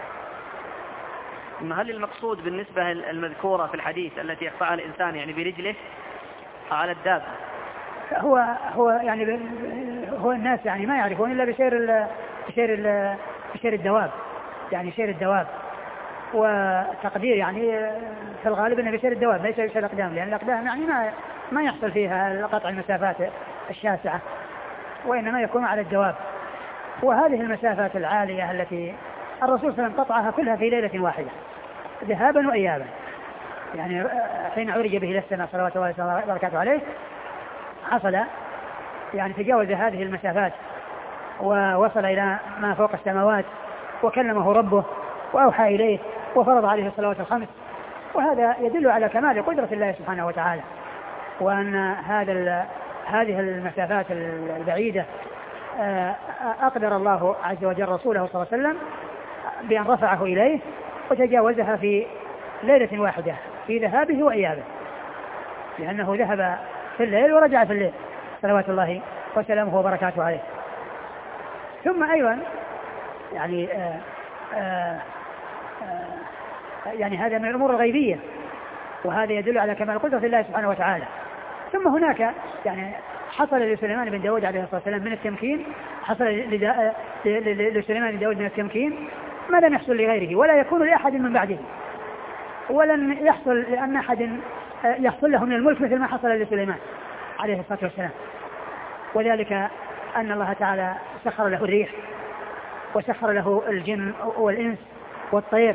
Speaker 1: هل المقصود بالنسبة المذكورة في الحديث التي يقطعها الإنسان يعني برجله على الدابة؟
Speaker 2: هو هو يعني هو الناس يعني ما يعرفون إلا بسير ال بسير ال بسير الدواب، يعني سير الدواب، وتقدير يعني في الغالب أنه بسير الدواب ليس بسير الأقدام، لأن الأقدام يعني ما ما يحصل فيها قطع المسافات الشاسعة، وإنما يكون على الدواب. وهذه المسافات العالية التي الرسول صلى الله عليه وسلم قطعها كلها في ليلة واحدة ذهابا وإيابا، يعني حين عرج به إلى السماء صلوات الله وبركاته عليه حصل يعني تجاوز هذه المسافات ووصل إلى ما فوق السماوات وكلمه ربه وأوحى إليه وفرض عليه الصلوات الخمس. وهذا يدل على كمال قدرة الله سبحانه وتعالى، وأن هذا هذه المسافات البعيدة أقدر الله عز وجل رسوله صلى الله عليه وسلم بأن رفعه إليه وتجاوزها في ليلة واحدة في ذهابه وإيابه، لأنه ذهب في الليل ورجع في الليل صلوات الله وسلامه وبركاته عليه. ثم أيضا يعني آآ آآ آآ يعني هذا من الأمور الغيبية، وهذا يدل على كمال قدرة الله سبحانه وتعالى. ثم هناك يعني حصل لسليمان بن داود عليه الصلاة والسلام من التمكين، حصل لسليمان بن داود من التمكين ما لم يحصل لغيره ولا يكون لأحد من بعده، ولن يحصل لأن أحد يحصل له من الملك مثل ما حصل لسليمان عليه الصلاة والسلام. وذلك أن الله تعالى سخر له الريح وسخر له الجن والإنس والطير،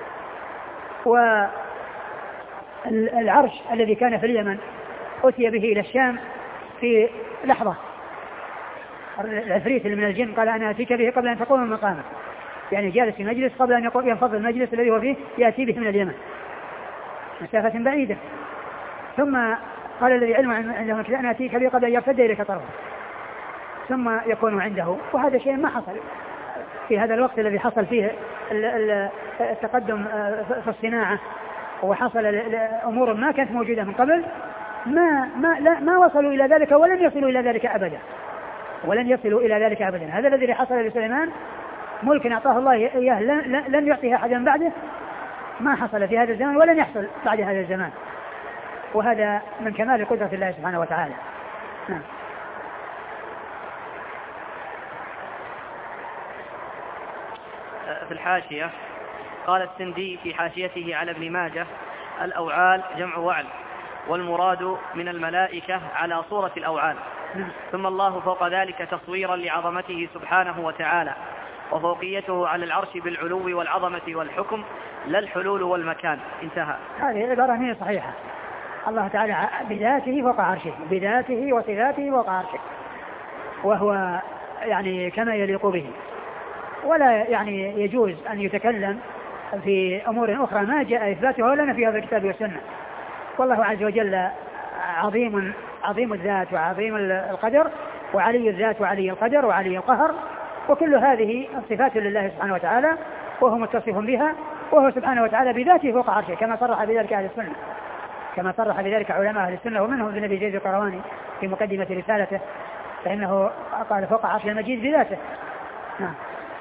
Speaker 2: والعرش الذي كان في اليمن أتي به إلى الشام في لحظة. العفريت اللي من الجن قال أنا أتيك به قبل أن تقوم من مقامك، يعني جالس في مجلس قبل أن ينفض المجلس الذي هو فيه يأتي به من اليمن مسافة بعيدة. ثم قال الذي علم عنده كذا أنا أتيك به قبل أن يرتد إليك طرفه ثم يكون عنده. وهذا شيء ما حصل في هذا الوقت الذي حصل فيه التقدم في الصناعة، وحصل أمور ما كانت موجودة من قبل، ما ما لا ما وصلوا إلى ذلك ولن يصلوا إلى ذلك أبدا، ولن يصلوا إلى ذلك أبدا. هذا الذي حصل لسليمان ملك أعطاه الله إياه لن يعطيه أحدا بعده، ما حصل في هذا الزمان ولن يحصل بعد هذا الزمان، وهذا من كمال قدرة الله سبحانه وتعالى. نعم.
Speaker 1: في الحاشية قال السندي في حاشيته على ابن ماجه الأوعال جمع وعل، والمراد من الملائكة على صورة الأوعال. ثم الله فوق ذلك تصويرا لعظمته سبحانه وتعالى، وفوقيته على العرش بالعلو والعظمة والحكم لا الحلول والمكان. انتهى.
Speaker 2: هذه العبارة هي صحيحة. الله تعالى بذاته فوق عرشه، بذاته وصفاته فوق عرشه، وهو يعني كما يليق به، ولا يعني يجوز أن يتكلم في أمور أخرى ما جاء إثباتها ولا نفيها في الكتاب والسنة. والله عز وجل عظيم عظيم الذات وعظيم القدر، وعلي الذات وعلي القدر وعلي القهر، وكل هذه الصفات لله سبحانه وتعالى وهو متصف بها، وهو سبحانه وتعالى بذاته فوق عرشه كما صرح بذلك أهل السنة، كما صرح بذلك علماء أهل السنة، ومنهم ابن أبي زيد القيرواني في مقدمة رسالته، فإنه قال فوق عرش المجيد بذاته. نعم.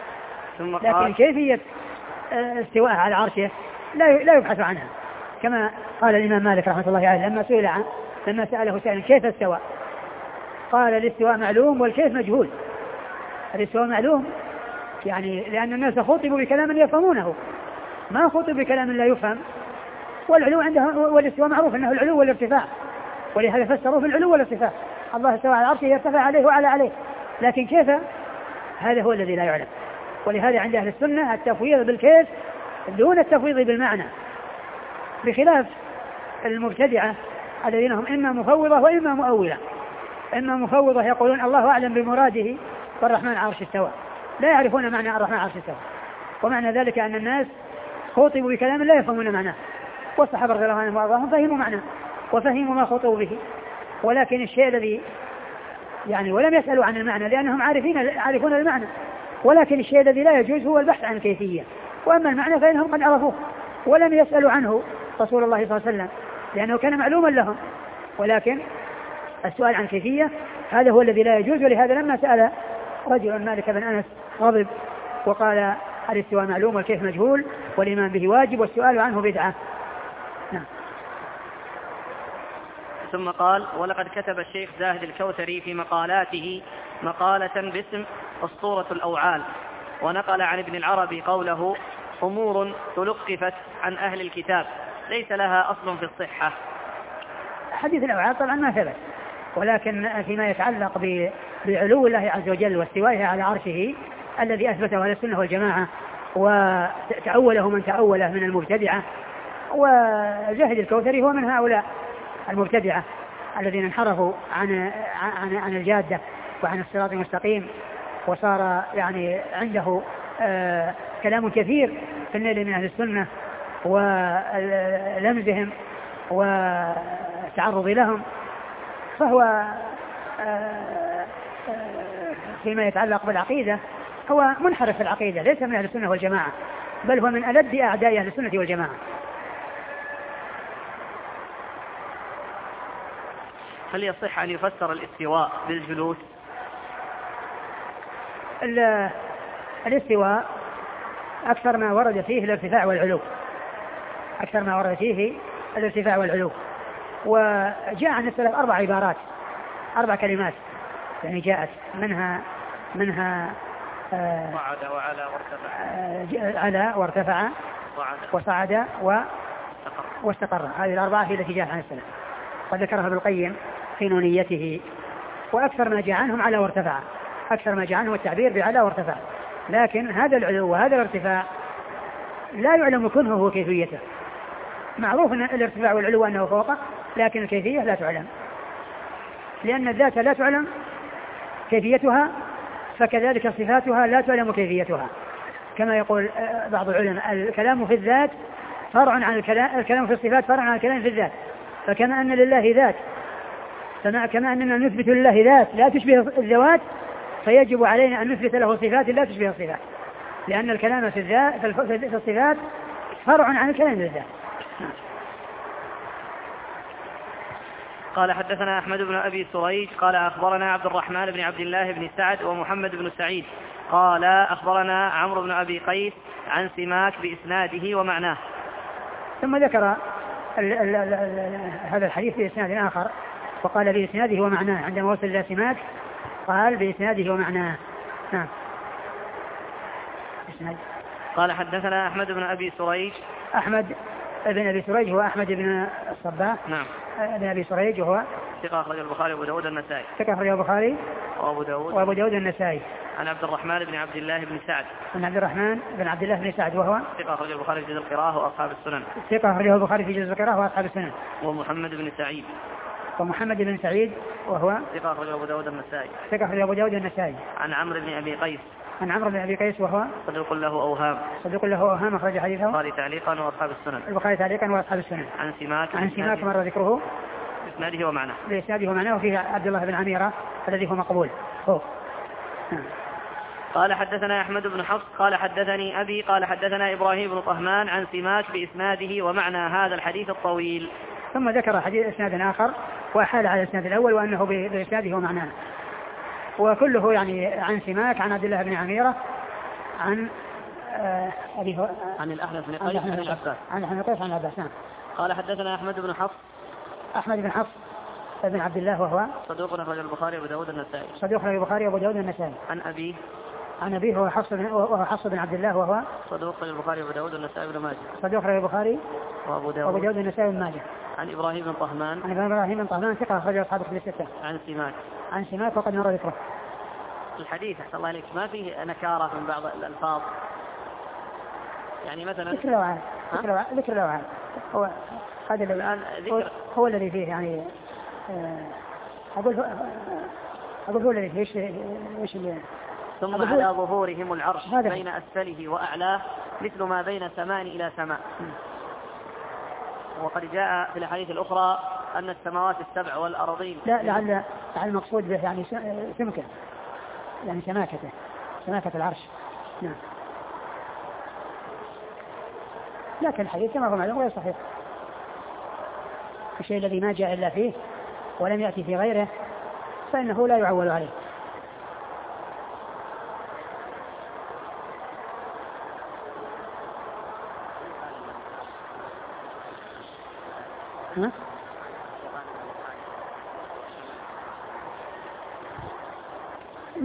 Speaker 2: لكن كيفية استواء على عرشه لا يبحث عنها، كما قال الإمام مالك رحمة الله عليه لما سئل عن لما سأله سائل كيف استوى قال الاستواء معلوم والكيف مجهول. الاستواء معلوم يعني لأن الناس خطبوا بكلام يفهمونه، ما خطبوا بكلام لا يفهم. والعلو عندهم والاستواء معروف أنه العلو والارتفاع، ولهذا فسروا في العلو والارتفاع. الله استوى على عرشه يرتفع عليه وعلى عليه، لكن كيف هذا هو الذي لا يعلم. ولهذا عند أهل السنة التفويض بالكيف دون التفويض بالمعنى، بخلاف المبتدعة الذين هم إما مفوضة وإما مؤولة. إما مفوضة يقولون الله أعلم بمراده والرحمن عرش استوى، لا يعرفون معنى الرحمن عرش استوى، ومعنى ذلك أن الناس خطبوا بكلام لا يفهمون معناه، والصحابة رضي الله عنهم وأرضاهم فهموا معناه وفهموا ما خطبوا به، ولكن الشيء الذي يعني ولم يسألوا عن المعنى لأنهم عارفين عارفون المعنى، ولكن الشيء الذي لا يجوز هو البحث عن الكيفية، وأما المعنى فإنهم قد عرفوه ولم يسألوا عنه رسول الله صلى الله عليه وسلم لأنه كان معلوما لهم، ولكن السؤال عن كيفية هذا هو الذي لا يجوز. ولهذا لما سأل رجل مالك بن أنس غضب وقال الاستواء معلوم والكيف مجهول والإيمان به واجب والسؤال عنه بدعة. نعم.
Speaker 1: ثم قال: ولقد كتب الشيخ زاهد الكوثري في مقالاته مقالة باسم أسطورة الأوعال، ونقل عن ابن العربي قوله: أمور تلقفت عن أهل الكتاب ليس لها أصل في الصحة.
Speaker 2: حديث الأوعال طبعا ما ثبت، ولكن فيما يتعلق بعلو الله عز وجل واستوائه على عرشه الذي أثبته أهل السنة والجماعة وتأوله من تأوله من المبتدعة، وزاهد الكوثري هو من هؤلاء المبتدعة الذين انحرفوا عن عن عن الجادة وعن الصراط المستقيم، وصار يعني عنده آه كلام كثير في النيل من أهل السنة ولمزهم والتعرض لهم. فهو آه آه فيما يتعلق بالعقيدة هو منحرف في العقيدة، ليس من أهل السنة والجماعة، بل هو من ألد أعداء أهل السنة والجماعة.
Speaker 1: هل يصح أن يفسر الاستواء بالجلوس؟
Speaker 2: الاستواء أكثر ما ورد فيه الارتفاع والعلو، أكثر ما ورد فيه الارتفاع والعلو. وجاء عن السلف أربع عبارات، أربع كلمات يعني جاءت منها منها
Speaker 1: آه صعد وعلى وارتفع،
Speaker 2: آه على وارتفع وصعد واستقر. هذه الأربعة هي التي جاءت عن السلف، وذكرها ابن القيم في نونيته. وأكثر ما جاء عنهم على وارتفع، أكثر ما جاء عنهم التعبير بعلى وارتفع، لكن هذا العلو وهذا الارتفاع لا يعلم كنهه وكيفيته. معروف أن الارتفاع والعلو أنه فوقه، لكن الكيفية لا تعلم، لأن الذات لا تعلم كيفيتها، فكذلك صفاتها لا تعلم كيفيتها. كما يقول بعض العلماء: الكلام في الذات فرع عن الكلام، الكلام في الصفات فرع عن الكلام في الذات. فكما أن لله ذات، كما أننا نثبت لله ذات لا تشبه الذوات، فيجب علينا أن نثبت له صفات لا تشبه الصفات، لأن الكلام في الذات في الصفات فرع عن الكلام في الذات.
Speaker 1: قال: حدثنا أحمد بن أبي سريج قال: أخبرنا عبد الرحمن بن عبد الله بن سعد ومحمد بن سعيد قال: أخبرنا عمرو بن أبي قيس عن سماك بإسناده ومعناه.
Speaker 2: ثم ذكر ال ال ال ال هذا الحديث بإسناد آخر، وقال بإسناده ومعناه. عندما وصل إلى سماك قال بإسناده ومعناه. نعم. إسناد.
Speaker 1: قال: حدثنا أحمد بن أبي سريج.
Speaker 2: أحمد بن أبي سريج هو أحمد بن الصباح.
Speaker 1: نعم.
Speaker 2: بن أبي سريج وهو
Speaker 1: ثقة أخرج البخاري وأبو داود النسائي.
Speaker 2: ثقة أخرج البخاري
Speaker 1: وأبو داود
Speaker 2: وأبو داود النسائي.
Speaker 1: عن عبد الرحمن بن عبد الله بن سعد.
Speaker 2: عن عبد الرحمن بن عبد الله بن سعد وهو
Speaker 1: ثقة أخرج البخاري في جزء القراءة وأصحاب السنن.
Speaker 2: ثقة أخرجه البخاري في جزء القراءة وأصحاب السنن.
Speaker 1: ومحمد بن سعيد.
Speaker 2: ومحمد بن سعيد وهو
Speaker 1: ثقة أخرج أبو داود النسائي.
Speaker 2: ثقة أخرج أبو داود النسائي.
Speaker 1: عن عمرو بن أبي قيس.
Speaker 2: عن عمرو بن أبي قيس وهو
Speaker 1: صدوق له أوهام.
Speaker 2: صدوق له أوهام أخرج حديثه
Speaker 1: البخاري تعليقا وأصحاب السنن.
Speaker 2: البخاري تعليقا وأصحاب السنن.
Speaker 1: عن سماك.
Speaker 2: عن سماك مر ذكره
Speaker 1: بإسناده ومعناه.
Speaker 2: بإسناده ومعناه فيه عبد الله بن عميرة الذي هو مقبول. هو.
Speaker 1: قال: حدثنا أحمد بن حفص قال: حدثني أبي قال: حدثنا إبراهيم بن طهمان عن سماك بإسناده ومعنى هذا الحديث الطويل.
Speaker 2: ثم ذكر حديث إسناد آخر وأحال على الإسناد الأول وأنه بإسناده ومعناه، وكله يعني عن سماك عن عبد الله بن عميرة عن آه أبي
Speaker 1: عن الأحنف بن قيس عن العباس
Speaker 2: عن الأحنف بن قيس عن العباس. نعم.
Speaker 1: قال: حدثنا أحمد بن حفص.
Speaker 2: أحمد بن حفص بن عبد الله وهو
Speaker 1: صدوق أخرج البخاري وأبو داود النسائي.
Speaker 2: صدوق أخرج البخاري وأبو داود النسائي.
Speaker 1: عن أبي
Speaker 2: عن أبيه وهو حفص بن وهو حفص بن عبد الله وهو
Speaker 1: صدوق أخرج البخاري وأبو داود النسائي بن ماجه.
Speaker 2: صدوق أخرج البخاري
Speaker 1: وأبو داود
Speaker 2: وأبو داود النسائي بن ماجه.
Speaker 1: عن إبراهيم بن طهمان.
Speaker 2: عن إبراهيم بن طهمان ثقة أخرج أصحاب الكتب الستة.
Speaker 1: عن سماك.
Speaker 2: عن سماك وقد مر ذكره.
Speaker 1: الحديث أحسن الله عليك ما فيه نكارة من بعض الألفاظ، يعني مثلا
Speaker 2: ذكر الأوعال ذكر الأوعال هو هذا الآن ذكر هو الذي فيه يعني أقول أقول هو الذي فيه إيش إيش اللي
Speaker 1: ثم على ظهورهم العرش بين أسفله وأعلاه مثل ما بين سماء إلى سماء. وقد جاء في الحديث الأخرى أن السماوات السبع والأرضين
Speaker 2: لا لعل لعل المقصود به يعني سمكة، يعني سماكته سماكة العرش. نعم. لكن الحديث كما هو معلوم غير صحيح، الشيء الذي ما جاء إلا فيه ولم يأتي في غيره فإنه لا يعول عليه. ها؟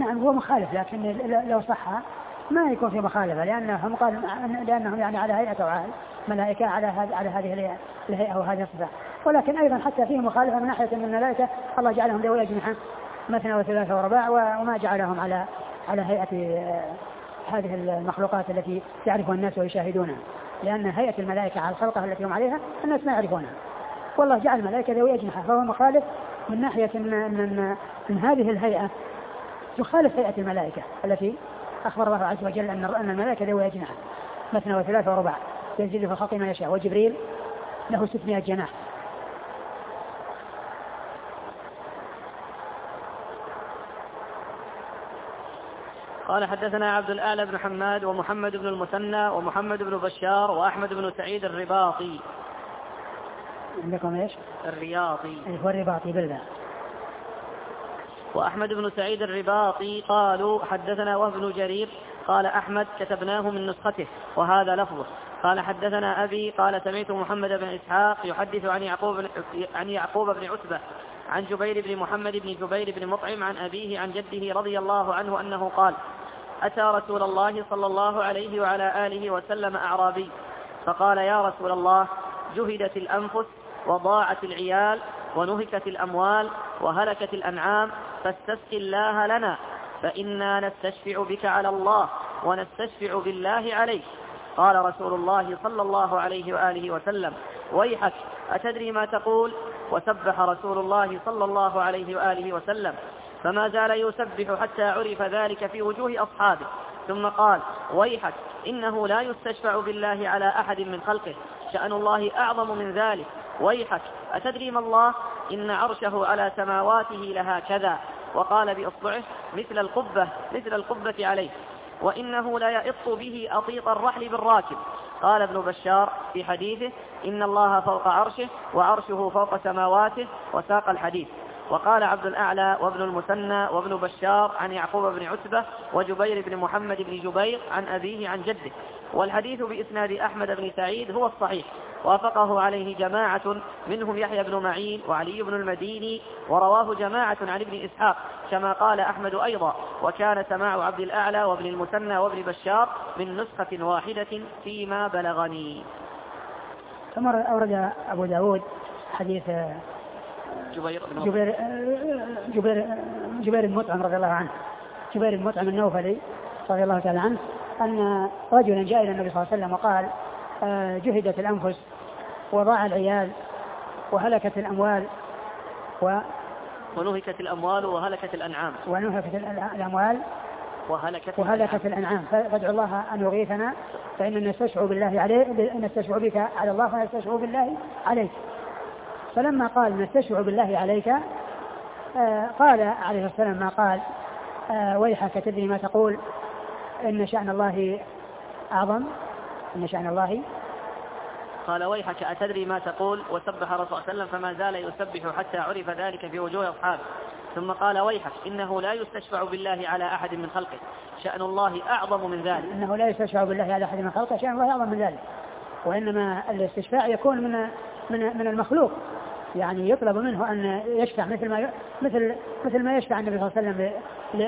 Speaker 2: نعم هو مخالف، لكن لو صح ما يكون في مخالفة، لأنهم قال لأنهم يعني على هيئة وعال ملائكة على هذه على هذه الهيئة وهذه الصفة. ولكن أيضا حتى فيه مخالفة من ناحية أن الملائكة الله جعلهم ذوي أجنحة مثنى وثلاثة ورباع، وما جعلهم على على هيئة هذه المخلوقات التي يعرفها الناس ويشاهدونها، لأن هيئة الملائكة على الخلقة التي هم عليها الناس ما يعرفونها، والله جعل الملائكة ذوي أجنحة، فهو مخالف من ناحية أن, أن, أن هذه الهيئة تخالف هيئة الملائكة التي أخبر الله عز وجل أن الملائكة ذوي أجنحة مثنى وثلاثة ورباع يزيد في الخلق ما يشاء، وجبريل له ستمائة جناح.
Speaker 1: قال حدثنا عبد الأعلى بن حماد ومحمد بن المثنى ومحمد بن بشار وأحمد بن سعيد الرباطي.
Speaker 2: عندكم ايش؟
Speaker 1: الرياطي.
Speaker 2: هو الرباطي بالله.
Speaker 1: وأحمد بن سعيد الرباطي قالوا حدثنا وهب بن جرير قال أحمد كتبناه من نسخته وهذا لفظه. قال حدثنا أبي قال سمعت محمد بن إسحاق يحدث عن يعقوب عن يعقوب بن عتبة عن جبير بن محمد بن جبير بن مطعم عن أبيه عن جده رضي الله عنه أنه قال أتى رسول الله صلى الله عليه وعلى آله وسلم أعرابي فقال يا رسول الله جهدت الأنفس وضاعت العيال ونهكت الأموال وهلكت الأنعام فاستسق الله لنا فإنا نستشفع بك على الله ونستشفع بالله عليك. قال رسول الله صلى الله عليه وآله وسلم ويحك أتدري ما تقول؟ وسبح رسول الله صلى الله عليه وآله وسلم فما زال يسبح حتى عرف ذلك في وجوه أصحابه، ثم قال ويحك إنه لا يستشفع بالله على أحد من خلقه شأن الله أعظم من ذلك. ويحك أتدري ما الله؟ إن عرشه على سماواته لها كذا، وقال بإصبعه مثل القبة مثل القبة عليه، وإنه لا يئط به أطيط الرحل بالراكب. قال ابن بشار في حديثه إن الله فوق عرشه وعرشه فوق سماواته، وساق الحديث. وقال عبد الأعلى وابن المثنى وابن بشار عن يعقوب بن عتبة وجبير بن محمد بن جبير عن أبيه عن جده، والحديث بإسناد أحمد بن سعيد هو الصحيح، وافقه عليه جماعة منهم يحيى بن معين وعلي بن المديني، ورواه جماعة عن ابن إسحاق كما قال أحمد أيضا، وكان سماع عبد الأعلى وابن المثنى وابن بشار من نسخة واحدة فيما بلغني.
Speaker 2: ثم أورد أبو داود حديث
Speaker 1: جبير بن
Speaker 2: جبير جبير جبير بن مطعم رضي الله عنه جبير بن مطعم النوفلي رضي الله تعالى عنه أن رجلا جاء إلى النبي صلى الله عليه وسلم وقال جهدت الأنفس وضاع العيال وهلكت الأموال و
Speaker 1: ونهكت الأموال وهلكت الأنعام
Speaker 2: ونهكت الأموال
Speaker 1: وهلكت,
Speaker 2: وهلكت الأنعام فادعوا الله أن يغيثنا فإننا نستشفع بالله عليه نستشفع بك على الله ونستشفع بالله عليك. فلما قال نستشفع بالله عليك آه قال عليه السلام ما قال آه ويحك تدري ما تقول؟ إن شأن الله أعظم إن شأن الله.
Speaker 1: قال ويحك أتدري ما تقول؟ وسبح رسول الله صلى الله عليه وسلم فما زال يسبح حتى عرف ذلك في وجوه أصحابه، ثم قال ويحك إنه لا يستشفع بالله على أحد من خلقه شأن الله أعظم من ذلك.
Speaker 2: إنه لا يستشفع بالله على أحد من خلقه شأن الله أعظم من ذلك، وإنما الاستشفاع يكون من من من المخلوق، يعني يطلب منه أن يشفع مثل ما مثل مثل ما يشفع النبي صلى الله عليه وسلم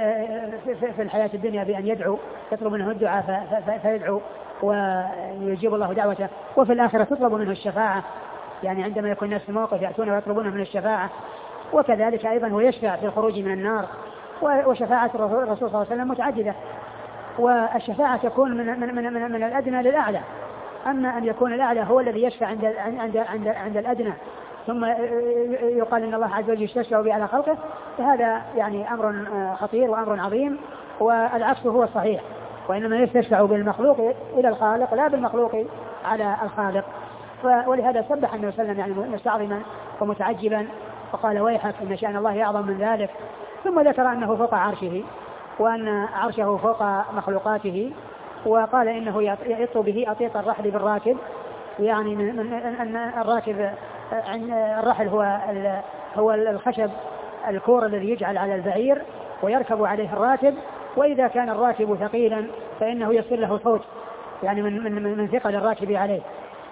Speaker 2: في الحياة الدنيا بأن يدعو يطلب منه الدعاء فيدعو ويجيب الله دعوته، وفي الآخرة تطلب منه الشفاعة، يعني عندما يكون الناس في موقف يأتون ويطلبون من الشفاعة، وكذلك أيضا هو يشفع في الخروج من النار. وشفاعة الرسول صلى الله عليه وسلم متعددة، والشفاعة تكون من من من من, من الأدنى للأعلى، أما أن يكون الأعلى هو الذي يشفع عند عند عند عند الأدنى ثم يقال إن الله عز وجل يستشفع به على خلقه، فهذا يعني أمر خطير وأمر عظيم، والعكس هو الصحيح، وإنما يستشفع بالمخلوق إلى الخالق لا بالمخلوق على الخالق. ولهذا سبح النبي صلى الله عليه وسلم يعني مستعظما ومتعجبا وقال ويحك إن شأن الله أعظم من ذلك، ثم ذكر أنه فوق عرشه وأن عرشه فوق مخلوقاته، وقال إنه يئط به أطيط الرحل بالراكب، يعني أن الراكب الرحل هو هو الخشب الكور الذي يجعل على البعير ويركب عليه الراكب، وإذا كان الراكب ثقيلا فإنه يصير له صوت يعني من من من ثقل الراكب عليه.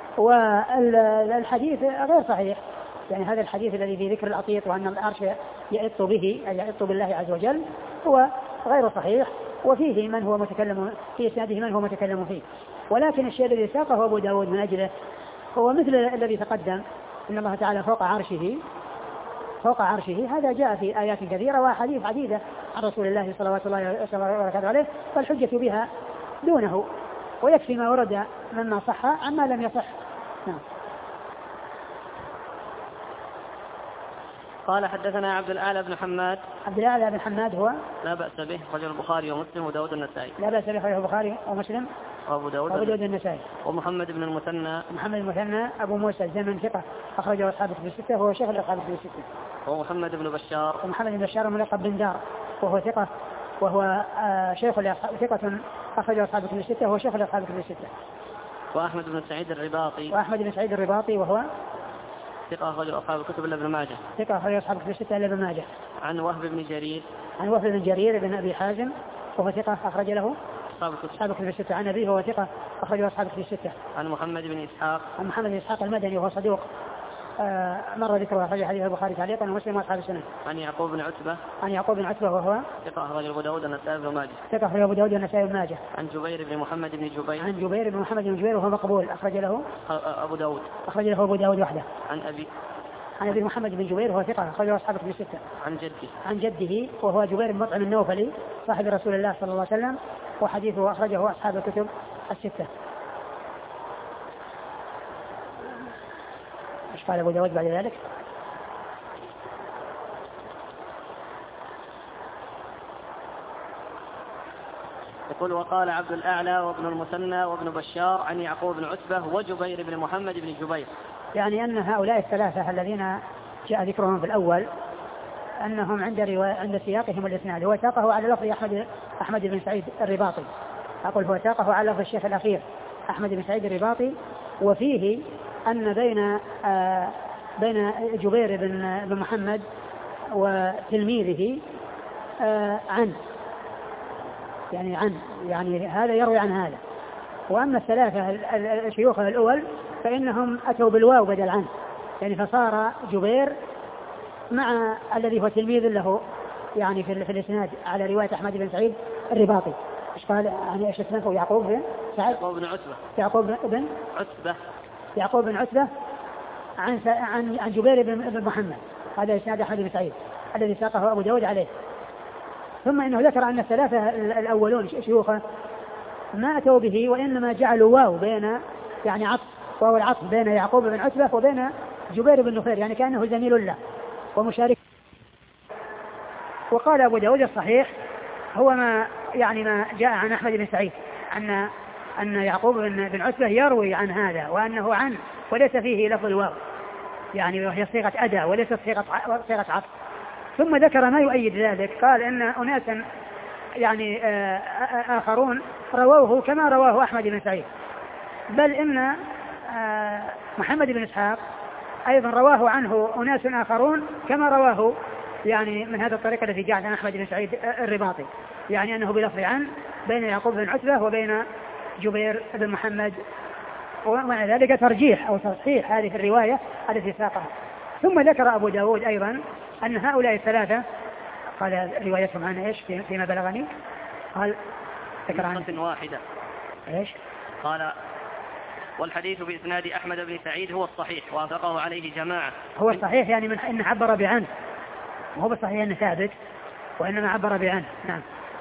Speaker 2: والحديث غير صحيح، يعني هذا الحديث الذي في ذكر الأطيط وأن العرش يئط به أي يئط بالله عز وجل هو غير صحيح، وفيه من هو متكلم في إسناده من هو متكلم فيه. ولكن الشيء الذي ساقه أبو داود من أجله هو مثل الذي تقدم، إن الله تعالى فوق عرشه فوق عرشه، هذا جاء في آيات كثيرة وحديث عديدة عن رسول الله صلى الله وسلم عليه، فالحجة بها دونه، ويكفي ما ورد مما صح عما لم يصح. نعم.
Speaker 1: قال حدثنا عبد الأعلى بن حماد.
Speaker 2: عبد الأعلى بن حماد هو
Speaker 1: لا بأس به، رجل البخاري ومسلم وداود النسائي.
Speaker 2: لا بأس به، رجل البخاري ومسلم
Speaker 1: وأبو داود
Speaker 2: النسائي.
Speaker 1: ومحمد بن المثنى.
Speaker 2: محمد المثنى أبو موسى الزمن ثقة أخرجه أصحاب الكتب الستة وهو شيخ أصحاب الكتب الستة.
Speaker 1: ومحمد بن بشار.
Speaker 2: ومحمد بن بشار ملقب بن دار وهو ثقة وهو آه شيخ ثقة أخرجه أصحاب الكتب الستة وهو شيخ أصحاب الكتب الستة.
Speaker 1: وأحمد بن سعيد الرباطي.
Speaker 2: وأحمد بن سعيد الرباطي وهو
Speaker 1: ثقة أخرج أصحاب الكتب إلا ابن ماجه.
Speaker 2: ثقة أخرج أصحاب الكتب الستة إلا ابن ماجه.
Speaker 1: عن وهب بن جرير.
Speaker 2: عن وهب بن جرير بن أبي حازم وهو ثقة أخرج له
Speaker 1: أصحاب الكتب.
Speaker 2: أصحاب الكتب الستة. عن أبيه وهو ثقة أخرج أصحاب الكتب الستة.
Speaker 1: عن محمد بن إسحاق.
Speaker 2: عن محمد بن إسحاق المدني وهو صدوق آه مر ذكره أخرج حديث البخاري تعليقا ومسلم وأصحاب السنة.
Speaker 1: عن يعقوب بن عتبة.
Speaker 2: عن يعقوب بن عتبة وهو
Speaker 1: ثقة أخرج أبو داود النسائي بن ماجه.
Speaker 2: ثقة أخرج أبو داود النسائي بن ماجه.
Speaker 1: عن جبير بن محمد بن جبير.
Speaker 2: عن جبير بن محمد بن جبير وهو مقبول أخرج له
Speaker 1: أبو داود.
Speaker 2: أخرج له أبو داود وحده.
Speaker 1: عن أبي
Speaker 2: عن أبي محمد بن جبير وهو ثقة أخرجه أصحاب الكتب الستة.
Speaker 1: عن جده.
Speaker 2: عن جده وهو جبير بن مطعم النوفلي صاحب رسول الله صلى الله عليه وسلم، وحديثه أخرجه أصحاب الكتب الستة. ايش قال أبو داود بعد ذلك؟
Speaker 1: يقول وقال عبد الأعلى وابن المثنى وابن بشار عن يعقوب بن عتبة وجبير بن محمد بن جبير،
Speaker 2: يعني أن هؤلاء الثلاثة الذين جاء ذكرهم في الأول أنهم عند رواية عند سياقهم الإسناد هو ساقه على لفظ أحمد أحمد بن سعيد الرباطي، أقول هو ساقه على لفظ الشيخ الأخير أحمد بن سعيد الرباطي، وفيه أن بين آه بين جبير بن بن محمد وتلميذه آه عن يعني عن يعني هذا يروي عن هذا. وأما الثلاثة الشيوخ الأول فإنهم أتوا بالواو بدل عنه، يعني فصار جبير مع الذي هو تلميذ له يعني في, في الإسناد على رواية أحمد بن سعيد الرباطي. إيش قال يعني إيش اسمه؟ يعقوب بن سعيد
Speaker 1: يعقوب بن عتبة
Speaker 2: يعقوب بن
Speaker 1: عتبة
Speaker 2: يعقوب بن عتبة عن عن عن جبير بن محمد، هذا إسناد أحمد بن سعيد الذي ساقه أبو داود عليه. ثم إنه ذكر أن الثلاثة الأولون شيوخه ما أتوا به، وإنما جعلوا واو بين يعني عطف واو العطف بين يعقوب بن عتبة وبين جبير بن نفير، يعني كأنه زميل له ومشارك. وقال أبو داود الصحيح هو ما يعني ما جاء عن أحمد بن سعيد أن أن يعقوب بن عتبة يروي عن هذا وأنه عن وليس فيه لفظ الواو، يعني وهي صيغة أداء وليست صيغة صيغة عطف. ثم ذكر ما يؤيد ذلك، قال إن أناسا يعني آخرون رووه كما رواه أحمد بن سعيد، بل إن محمد بن إسحاق أيضا رواه عنه أناس آخرون كما رواه يعني من هذا الطريقة التي جاءت عن أحمد بن سعيد الرباطي، يعني أنه بلفظ عن بين يعقوب بن عتبة وبين جبير بن محمد، ومع ذلك ترجيح أو تصحيح هذه الرواية التي ساقها. ثم ذكر أبو داود أيضا أن هؤلاء الثلاثة قال روايتهم عن إيش فيما بلغني، قال ذكر عن
Speaker 1: واحدة
Speaker 2: إيش
Speaker 1: قال والحديث بإسناد أحمد بن سعيد هو الصحيح وافقه عليه جماعة.
Speaker 2: هو الصحيح يعني من إن عبر بعن، وهو بالصحيح أنه ثابت وإنما عبر بعن. نعم.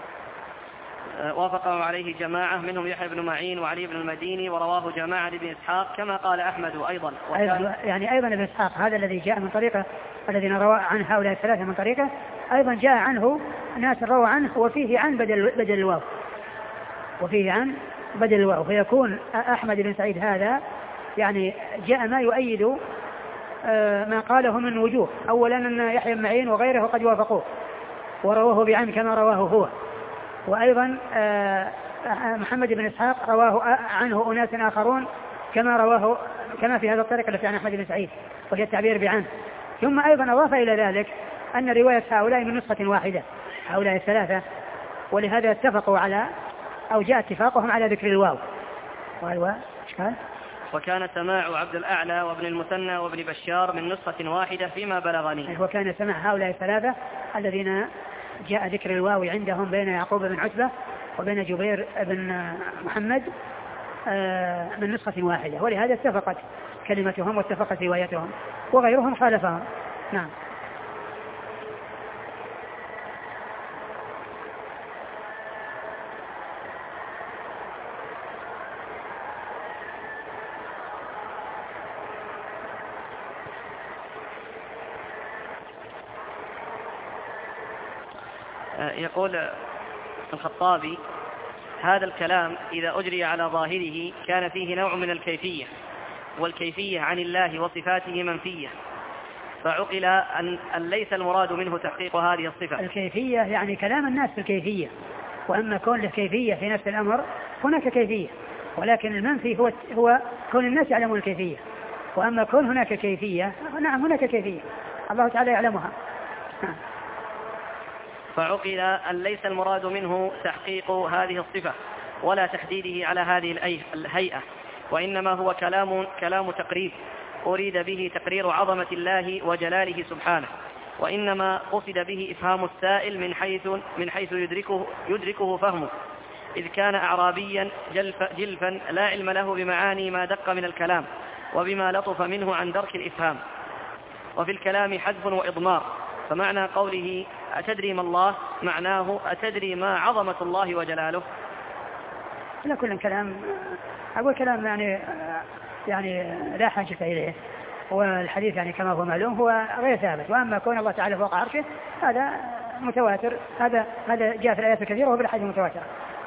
Speaker 1: وافقه عليه جماعة منهم يحيى بن معين وعلي بن المديني، ورواه جماعة لابن إسحاق كما قال أحمد أيضا.
Speaker 2: أيضا يعني أيضا ابن إسحاق هذا الذي جاء من طريقة الذين روى عن هؤلاء الثلاثة من طريقة أيضا جاء عنه ناس روى عنه وفيه عن بدل بدل الواو وفيه عن بدل الواو، فيكون أحمد بن سعيد هذا يعني جاء ما يؤيد ما قاله من وجوه. أولا أن يحيى بن معين وغيره قد وافقوه ورواه بعن كما رواه هو، وأيضا محمد بن إسحاق رواه عنه أناس آخرون كما رواه كما في هذا الطريق التي عن أحمد بن سعيد وهي التعبير بعن. ثم أيضا أضاف إلى ذلك أن رواية هؤلاء من نسخة واحدة هؤلاء الثلاثة، ولهذا اتفقوا على أو جاء اتفاقهم على ذكر الواو. قال إشكال
Speaker 1: وكان سماع عبد الأعلى وابن المثنى وابن بشار من نسخة واحدة فيما بلغني.
Speaker 2: وكان سماع هؤلاء الثلاثة الذين جاء ذكر الواو عندهم بين يعقوب بن عتبة وبين جبير بن محمد من نسخة واحدة، ولهذا اتفقت كلمتهم واتفقت روايتهم، وغيرهم خالفهم. نعم.
Speaker 1: يقول الخطابي: هذا الكلام إذا أجري على ظاهره كان فيه نوع من الكيفية، والكيفية عن الله وصفاته منفية، فعقل أن ليس المراد منه تحقيق هذه الصفة.
Speaker 2: الكيفية يعني كلام الناس في الكيفية، وأما كون له كيفية في نفس الأمر هناك كيفية، ولكن المنفي هو هو كون الناس يعلمون الكيفية، وأما كون هناك كيفية نعم هناك كيفية الله تعالى يعلمها.
Speaker 1: فعقل أن ليس المراد منه تحقيق هذه الصفة ولا تحديده على هذه الهيئة، وإنما هو كلام كلام تقريب أريد به تقرير عظمة الله وجلاله سبحانه، وإنما قصد به إفهام السائل من حيث من حيث يدركه يدركه فهمه، إذ كان أعرابيا جلف جلفا لا علم له بمعاني ما دق من الكلام وبما لطف منه عن درك الإفهام. وفي الكلام حذف وإضمار، فمعنى قوله أتدري ما الله معناه أتدري ما عظمة الله وجلاله.
Speaker 2: لا، كل كلام أقول كلام يعني يعني لا حاجة إليه، والحديث يعني كما هو معلوم هو غير ثابت، وأما كون الله تعالى فوق عرشه هذا متواتر، هذا هذا جاء في الآيات الكثيرة وبالحديث متواتر.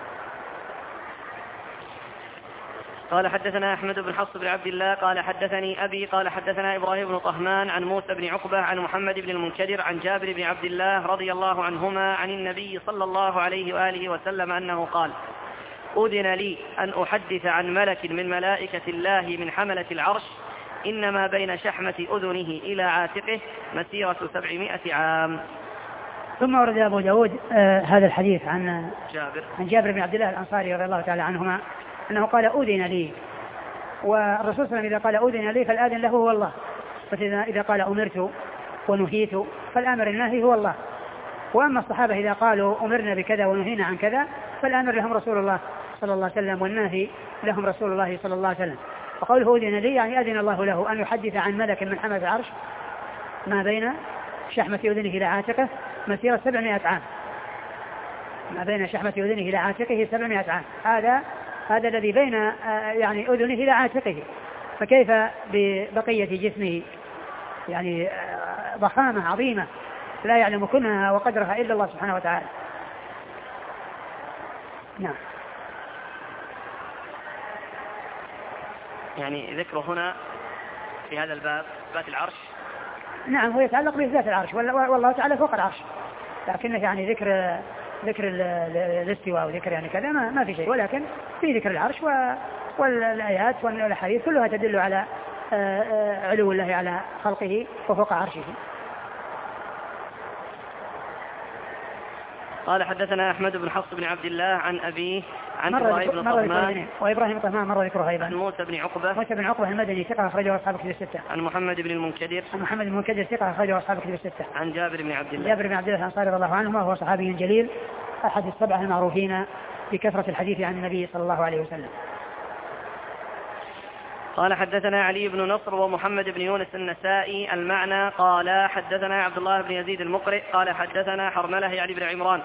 Speaker 1: قال حدثنا أحمد بن حفص بن عبد الله قال حدثني أبي قال حدثنا إبراهيم بن طهمان عن موسى بن عقبة عن محمد بن المنكدر عن جابر بن عبد الله رضي الله عنهما عن النبي صلى الله عليه وآله وسلم أنه قال: أذن لي أن أحدث عن ملك من ملائكة الله من حملة العرش إنما بين شحمة أذنه إلى عاتقه مسيرة سبعمائة عام.
Speaker 2: ثم ورد أبو داود آه هذا الحديث عن
Speaker 1: جابر
Speaker 2: عن جابر بن عبد الله الأنصاري رضي الله تعالى عنهما أنه قال: أذن لي. والرسول صلى الله عليه وسلم إذا قال أذن لي فالآذن له هو الله، فإذا قال أمرت ونهيت فالآمر الناهي هو الله. وأما الصحابة إذا قالوا أمرنا بكذا ونهينا عن كذا فالآمر لهم رسول الله صلى الله عليه وسلم والناهي لهم رسول الله صلى الله عليه وسلم. وقوله أذن لي يعني أذن الله له أن يحدث عن ملك من حملة العرش ما بين شحمة أذنه إلى عاتقه مسيرة سبعمائة عام، ما بين شحمة أذنه إلى عاتقه سبعمائة عام، هذا هذا الذي بين يعني أذنه إلى عاتقه، فكيف ببقية جسمه؟ يعني ضخامة عظيمة لا يعلم كنها وقدرها إلا الله سبحانه وتعالى. نعم.
Speaker 1: يعني ذكره هنا في هذا الباب ذات العرش.
Speaker 2: نعم، هو يتعلق بذات العرش والله تعالى فوق العرش، لكنه يعني ذكر ذكر الاستواء وذكر يعني كذا ما, ما في شيء، ولكن في ذكر العرش والآيات والحديث كلها تدل على علو الله على خلقه وفوق عرشه.
Speaker 1: قال حدثنا أحمد بن حفص بن عبد الله عن أبيه عن
Speaker 2: إبراهيم بن طهمان وإبراهيم طهمان مر ذكره أيضا.
Speaker 1: عن موسى بن عقبة
Speaker 2: موسى بن عقبة المدني ثقة أخرجه أصحاب الكتب الستة.
Speaker 1: عن محمد بن المنكدر
Speaker 2: عن محمد بن المنكدر ثقة أخرجه أصحاب الكتب الستة.
Speaker 1: عن جابر بن عبد الله
Speaker 2: جابر بن عبد الله الأنصاري رضي الله عنه وهو صحابي جليل أحد السبعة المعروفين بكثرة الحديث عن النبي صلى الله عليه وسلم.
Speaker 1: قال حدثنا علي بن نصر ومحمد بن يونس النسائي المعنى قال حدثنا عبد الله بن يزيد المقرئ قال حدثنا حرملة يعني بن عمران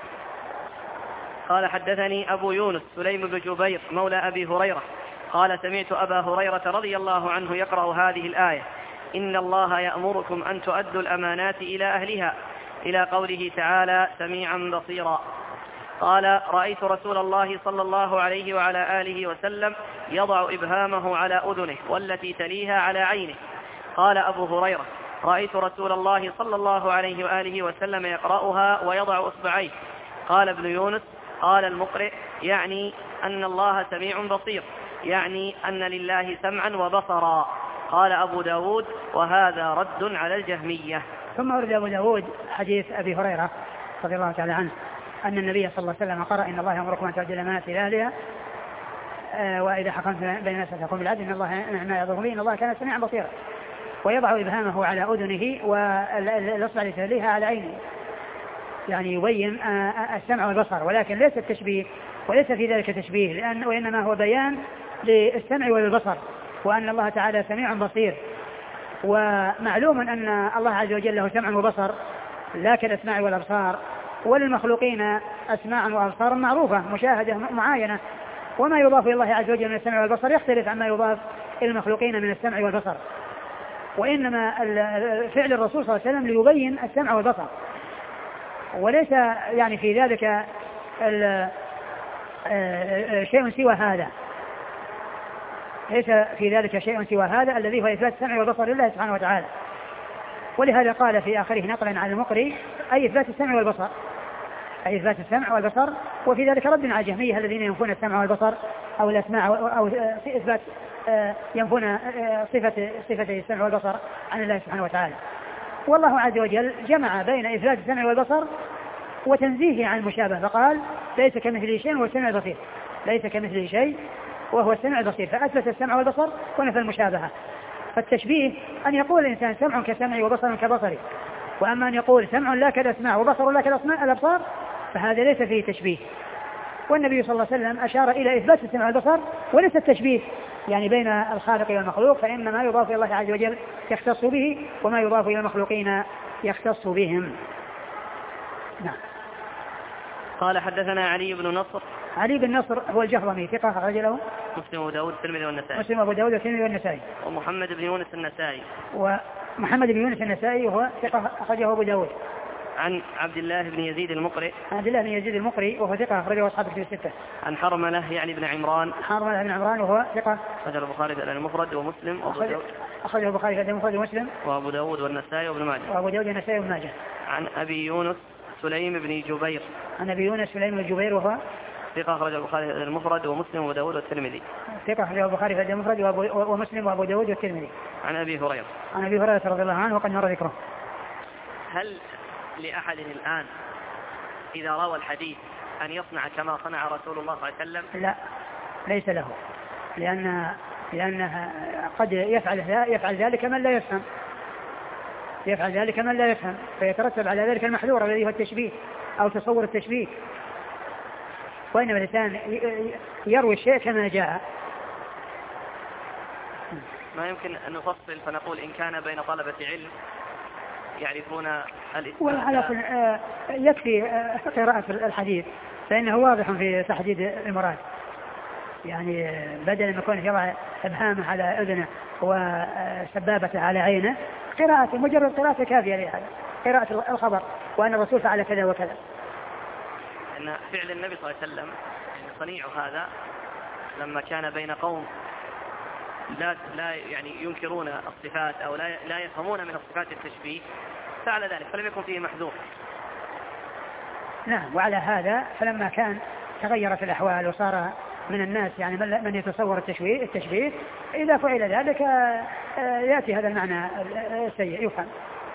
Speaker 1: قال حدثني أبو يونس سليم بن جبير مولى أبي هريرة قال سمعت أبا هريرة رضي الله عنه يقرأ هذه الآية: إن الله يأمركم أن تؤدوا الأمانات إلى أهلها، إلى قوله تعالى: سميعا بصيرا. قال: رأيت رسول الله صلى الله عليه وعلى آله وسلم يضع إبهامه على أذنه والتي تليها على عينه. قال أبو هريرة: رأيت رسول الله صلى الله عليه وآله وسلم يقرأها ويضع أصبعيه. قال ابن يونس: قال المقرئ: يعني أن الله سميع بصير، يعني أن لله سمعا وبصرا. قال أبو داود: وهذا رد على الجهمية.
Speaker 2: ثم ورد أبو داود حديث أبي هريرة رضي الله تعالى عنه أن النبي صلى الله عليه وسلم قرأ: إن الله يأمركم أن تؤدوا الأمانات إلى أهلها وإذا حكمتم بين الناس فاحكموا بالعدل إن الله نعم ما يظهر به إن الله كان سميعا بصيرا. ويضع إبهامه على أذنه والإصبع التي تليها على عينه. يعني يبين السمع والبصر، ولكن ليس التشبيه وليس في ذلك تشبيه، لأن وإنما هو بيان للسمع وللبصر، وأن الله تعالى سميع بصير. ومعلوم أن الله عز وجل له سمع وبصر لا كالأسماع والأبصار، وللمخلوقين أسماع وأبصار معروفة مشاهدة معاينة، وما يضاف إلى الله عز وجل من السمع والبصر يختلف عما يضاف إلى المخلوقين من السمع والبصر، وإنما فعل الرسول صلى الله عليه وسلم ليبين السمع والبصر، وليس يعني في ذلك شيء سوى هذا، ليس في ذلك شيء سوى هذا الذي هو إثبات السمع والبصر لله سبحانه وتعالى. ولهذا قال في آخره نقلا عن المقري أي إثبات السمع والبصر، أي إثبات السمع والبصر، وفي ذلك رد على الجهمية الذين ينفون السمع والبصر أو الأسماع أو إثبات ينفون صفة صفة السمع والبصر عن الله سبحانه وتعالى. والله عز وجل جمع بين إثبات السمع والبصر وتنزيهه عن المشابه، فقال ليس كمثله شيء وهو السميع البصير، ليس كمثله شيء وهو السميع البصير، فأثبت السمع والبصر ونفى المشابهة. فالتشبيه أن يقول الإنسان سمع كسمعي وبصر كبصري، وأما أن يقول سمع لا كالأسماع وبصر لا كالأبصار فهذا ليس فيه تشبيه. والنبي صلى الله عليه وسلم أشار إلى إثبات السمع والبصر وليس التشبيه يعني بين الخالق والمخلوق، فإن ما يضاف إلى الله عز وجل يختص به، وما يضاف إلى المخلوقين يختص بهم. نعم.
Speaker 1: قال حدثنا علي بن نصر.
Speaker 2: علي بن نصر هو الجهضمي ثقة أخرج له
Speaker 1: مسلم وأبو داود والترمذي والنسائي.
Speaker 2: مسلم وأبو داود والترمذي والنسائي.
Speaker 1: ومحمد بن يونس النسائي.
Speaker 2: ومحمد بن يونس النسائي وهو ثقة أخرجه أبو داود.
Speaker 1: عن عبد الله بن يزيد المقري.
Speaker 2: عبد الله بن يزيد المقري وهو ثقة أخرجه أصحاب الكتب الستة.
Speaker 1: عن حرملة يعني بن عمران.
Speaker 2: حرملة بن عمران وهو ثقة
Speaker 1: أخرجه البخاري في المفرد ومسلم وأبو داود.
Speaker 2: أخرجه البخاري في المفرد ومسلم.
Speaker 1: وأبو داود والنسائي وابن ماجه.
Speaker 2: وأبو داود والنسائي وابن ماجه.
Speaker 1: عن أبي يونس سليم بن جبير.
Speaker 2: عن أبي يونس سليم بن جبير وهو
Speaker 1: ثقة أخرجه البخاري في المفرد ومسلم وأبو داود والترمذي.
Speaker 2: ثقة أخرجه البخاري في المفرد ومسلم وأبو داود والترمذي.
Speaker 1: عن أبي هريرة.
Speaker 2: عن أبي هريرة رضي الله عنه وقد مر ذكره.
Speaker 1: هل لأحد الآن إذا روى الحديث أن يصنع كما صنع رسول الله صلى الله عليه وسلم؟
Speaker 2: لا، ليس له، لأن لأنه قد يفعل يفعل ذلك من لا يفهم، يفعل ذلك من لا يفهم، فيترتب على ذلك المحذور الذي هو التشبيه أو تصور التشبيه. وإنما الإنسان يروي الشيء كما جاء.
Speaker 1: ما يمكن أن نفصل فنقول إن كان بين طلبة علم يعرفون
Speaker 2: الإسلام يكفي قراءة الحديث فإنه واضح في تحديد المراد، يعني بدل ما يكون يضع إبهامه على أذنه وسبابته على عينه، قراءة مجرد قراءة كافية لهذا، قراءة الخبر وأن الرسول فعل كذا وكذا.
Speaker 1: أن فعل النبي صلى الله عليه وسلم صنيع هذا لما كان بين قوم لا لا يعني ينكرون الصفات أو لا لا يفهمون من الصفات التشبيه فعل ذلك فلم يكن فيه محذور.
Speaker 2: نعم. وعلى هذا فلما كان تغيرت الأحوال وصار من الناس يعني من يتصور التشبيه التشبيه إذا فعل ذلك يأتي هذا المعنى السيء يفهم.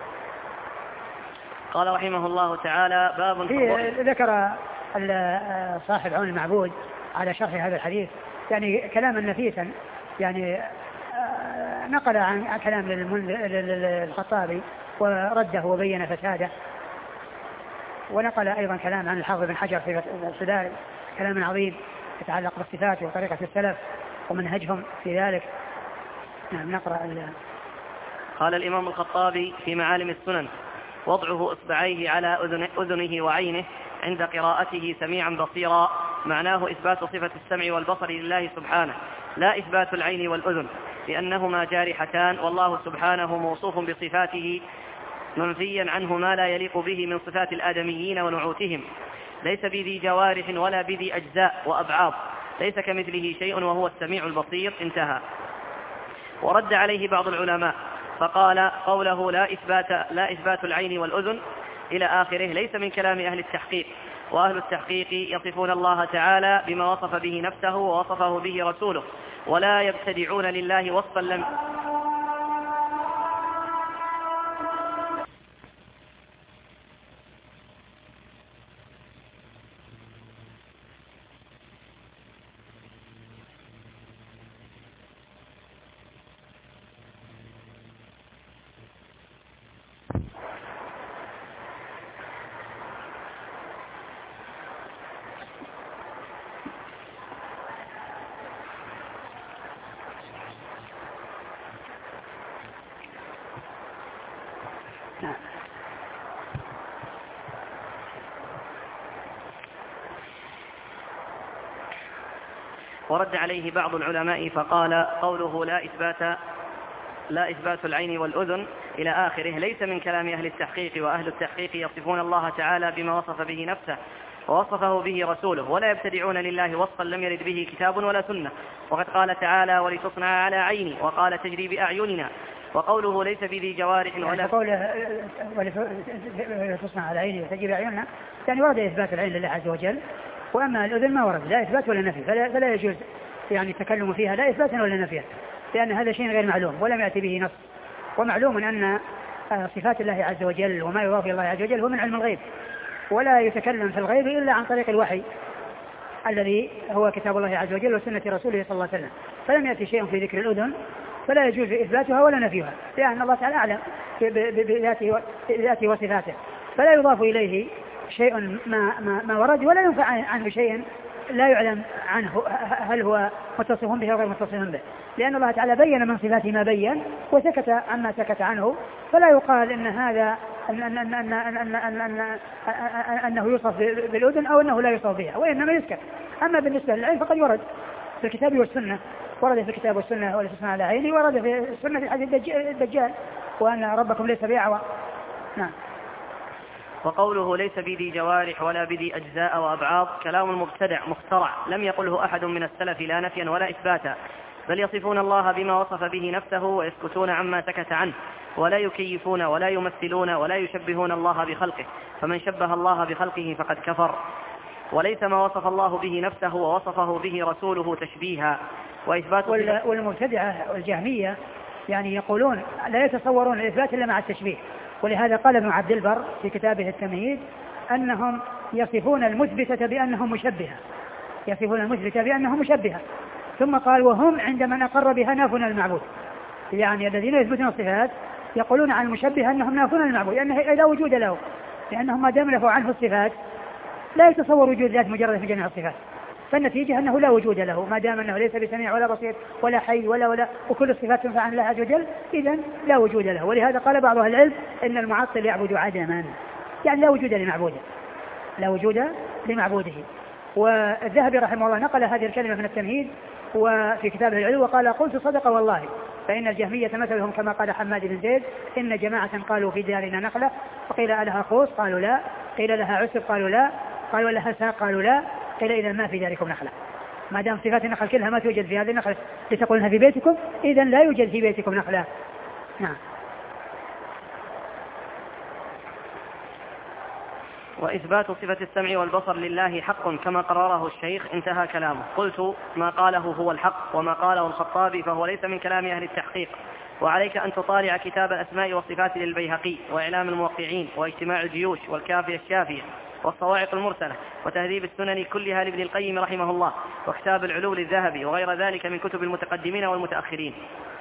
Speaker 1: قال رحمه الله تعالى باب
Speaker 2: ذكر صاحب عون المعبود على شرح هذا الحديث يعني كلاما نفيسا، يعني نقل عن كلام للخطابي ورده وبين فساده، ونقل أيضا كلام عن الحافظ بن حجر في الصدار كلام عظيم يتعلق بالصفات وطريقة السلف ومنهجهم في ذلك. نعم. نقرأ.
Speaker 1: قال الإمام الخطابي في معالم السنن وضعه إصبعيه على أذنه وعينه عند قراءته سميعا بصيرا معناه إثبات صفة السمع والبصر لله سبحانه لا إثبات العين والأذن لأنهما جارحتان، والله سبحانه موصوف بصفاته منفيا عنه ما لا يليق به من صفات الآدميين ونعوتهم، ليس بذي جوارح ولا بذي أجزاء وأبعاض، ليس كمثله شيء وهو السميع البصير. انتهى. ورد عليه بعض العلماء فقال قوله لا إثبات, لا إثبات العين والأذن إلى آخره ليس من كلام أهل التحقيق، وأهل التحقيق يصفون الله تعالى بما وصف به نفسه ووصفه به رسوله، ولا يبتدعون لله وصفا لم ورد عليه بعض العلماء فقال قوله لا إثبات لا إثبات العين والأذن إلى آخره ليس من كلام أهل التحقيق، وأهل التحقيق يصفون الله تعالى بما وصف به نفسه ووصفه به رسوله، ولا يبتدعون لله وصفا لم يرد به كتاب ولا سنة. وقد قال تعالى ولتصنع على عيني، وقال تجري بأعيننا. وقوله ليس بذي جوارح ولا
Speaker 2: يعني قوله ولتصنع على عيني وتجري بأعيننا يعني ورد إثبات العين لله عز وجل، وأما الأذن ما ورد لا إثبات ولا نفي، فلا, فلا يجوز يعني التكلم فيها لا إثباتا ولا نفيا، لأن هذا شيء غير معلوم ولم يأتي به نص. ومعلوم أن صفات الله عز وجل وما يضاف الله عز وجل هو من علم الغيب، ولا يتكلم في الغيب إلا عن طريق الوحي الذي هو كتاب الله عز وجل وسنة رسوله صلى الله عليه وسلم. فلم يأتي شيء في ذكر الأذن فلا يجوز إثباتها ولا نفيها، لأن الله تعالى أعلم بذاته وصفاته، فلا يضاف إليه شيء ما, ما, ما ورد، ولا ينفع عنه شيء لا يعلم عنه هل هو متصف به أو غير متصف به، لأن الله تعالى بين من صفاته ما بين وسكت عما سكت عنه، فلا يقال إن هذا أن أن أن أن أن أن أن أنه يوصف بالأذن أو أنه لا يوصف بها، وإنما يسكت. أما بالنسبة للعين فقد ورد في الكتاب والسنة، ورد في الكتاب والسنة ولا تسمع على عيني، ورد في السنة في حديث الدجال وأن ربكم ليس بأعور. نعم.
Speaker 1: وقوله ليس بذي جوارح ولا بذي أجزاء وأبعاض كلام مبتدع مخترع لم يقله أحد من السلف لا نفيا ولا إثباتا، بل يصفون الله بما وصف به نفسه ويسكتون عما سكت عنه، ولا يكيفون ولا يمثلون ولا يشبهون الله بخلقه، فمن شبه الله بخلقه فقد كفر. وليس ما وصف الله به نفسه ووصفه به رسوله تشبيها. وإثبات
Speaker 2: والمبتدعة والجهمية يعني يقولون لا يتصورون الإثبات إلا مع التشبيه، ولهذا قال ابن عبد البر في كتابه التمهيد أنهم يصفون المثبتة بأنهم مشبهة، يصفون المثبتة بأنهم مشبهة، ثم قال وهم عند من أقر بها نافون المعبود، يعني الذين يثبتون الصفات يقولون عن المشبه أنهم نافون المعبود لأنه لا وجود له، لأنهم ما دام نفوا عنه الصفات لا يتصور وجود ذات مجرد في جميع الصفات، فالنتيجة أنه لا وجود له ما دام أنه ليس بسميع ولا بصير ولا حي ولا ولا وكل الصفات تنفع عن الله عز وجل، إذن لا وجود له. ولهذا قال بعض أهل العلم إن المعطل يعبد عدما، يعني لا وجود لمعبوده، لا وجود لمعبوده. والذهبي رحمه الله نقل هذه الكلمة من التمهيد وفي كتابه العلو وقال قلت صدق والله فإن الجهمية مثلهم كما قال حماد بن زيد إن جماعة قالوا في دارنا نخلة وقيل لها خوص قالوا لا، قيل لها عسب قالوا لا، قالوا لها ساق قالوا لا، قيل إذا ما في داركم نخلة. ما دام صفات النخل كلها ما توجد في هذه النخلة لتقولونها في بيتكم، إذن لا يوجد في بيتكم نخلة. نعم.
Speaker 1: وإثبات صفة السمع والبصر لله حق كما قرره الشيخ انتهى كلامه. قلت ما قاله هو الحق، وما قاله الخطابي فهو ليس من كلام أهل التحقيق. وعليك أن تطالع كتاب الأسماء والصفات للبيهقي وإعلام الموقعين واجتماع الجيوش والكافية الشافية والصواعق المرسلة وتهذيب السنن كلها لابن القيم رحمه الله وكتاب العلو للذهبي وغير ذلك من كتب المتقدمين والمتأخرين.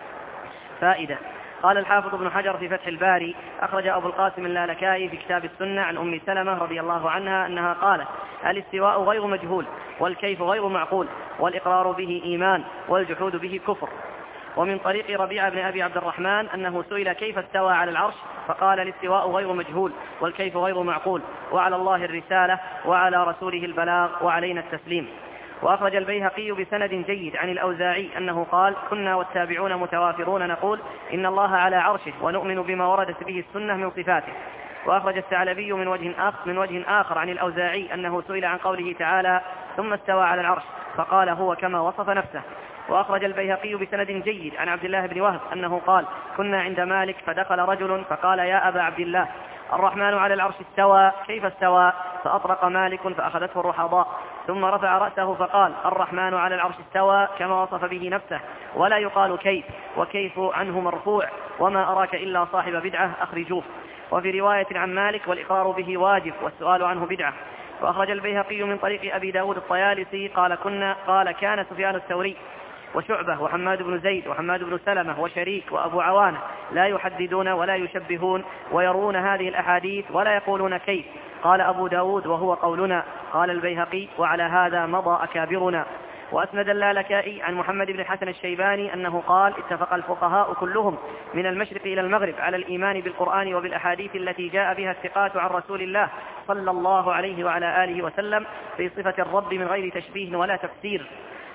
Speaker 1: فائدة. قال الحافظ ابن حجر في فتح الباري أخرج أبو القاسم اللالكائي في كتاب السنة عن أم سلمة رضي الله عنها أنها قالت الاستواء غير مجهول والكيف غير معقول والإقرار به إيمان والجحود به كفر. ومن طريق ربيعة بن أبي عبد الرحمن أنه سئل كيف استوى على العرش فقال الاستواء غير مجهول والكيف غير معقول وعلى الله الرسالة وعلى رسوله البلاغ وعلينا التسليم. وأخرج البيهقي بسند جيد عن الأوزاعي أنه قال كنا والتابعون متوافرون نقول إن الله على عرشه ونؤمن بما وردت به السنة من صفاته. وأخرج الثعلبي من وجه آخر, من وجه آخر عن الأوزاعي أنه سئل عن قوله تعالى ثم استوى على العرش فقال هو كما وصف نفسه. وأخرج البيهقي بسند جيد عن عبد الله بن وهب أنه قال كنا عند مالك فدخل رجل فقال يا أبا عبد الله الرحمن على العرش استوى كيف استوى؟ فأطرق مالك فأخذته الرحضاء ثم رفع رأسه فقال الرحمن على العرش استوى كما وصف به نفسه ولا يقال كيف، وكيف عنه مرفوع وما أراك إلا صاحب بدعة أخرجوه. وفي رواية عن مالك والإقرار به واجب والسؤال عنه بدعة. وأخرج البيهقي من طريق أبي داود الطيالسي قال كنا قال كان سفيان الثوري وشعبة وحماد بن زيد وحماد بن سلمة وشريك وأبو عوانة لا يحددون ولا يشبهون ويرون هذه الأحاديث ولا يقولون كيف. قال أبو داود وهو قولنا. قال البيهقي وعلى هذا مضى أكابرنا. وأسند اللالكائي عن محمد بن حسن الشيباني أنه قال اتفق الفقهاء كلهم من المشرق إلى المغرب على الإيمان بالقرآن وبالأحاديث التي جاء بها الثقات عن رسول الله صلى الله عليه وعلى آله وسلم في صفة الرب من غير تشبيه ولا تفسير.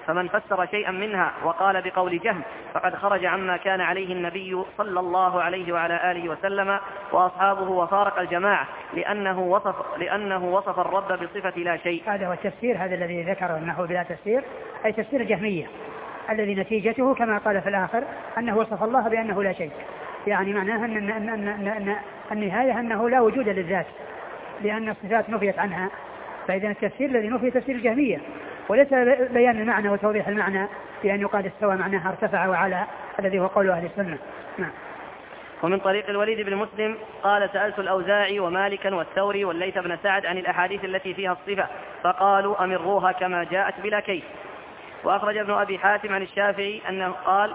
Speaker 1: فمن فسر شيئا منها وقال بقول جهم فقد خرج عما كان عليه النبي صلى الله عليه وعلى آله وسلم وأصحابه وفارق الجماعة لأنه وصف, لأنه وصف الرب بصفة لا شيء.
Speaker 2: هذا هو التفسير، هذا الذي ذكره أنه بلا تفسير، أي تفسير الجهمية الذي نتيجته كما قال في الآخر أنه وصف الله بأنه لا شيء، يعني معناها أن, أن, أن, أن, أن النهاية أنه لا وجود للذات لأن الصفات نفيت عنها. فإذا التفسير الذي نفي تفسير الجهمية، وليس بيان المعنى وتوضيح المعنى بأن يقال استوى معناها ارتفع وعلى الذي هو قول أهل السنة. نعم.
Speaker 1: ومن طريق الوليد بن مسلم قال سألت الأوزاعي ومالكا والثوري والليث بن سعد عن الأحاديث التي فيها الصفة فقالوا أمروها كما جاءت بلا كيف. وأخرج ابن أبي حاتم عن الشافعي أنه قال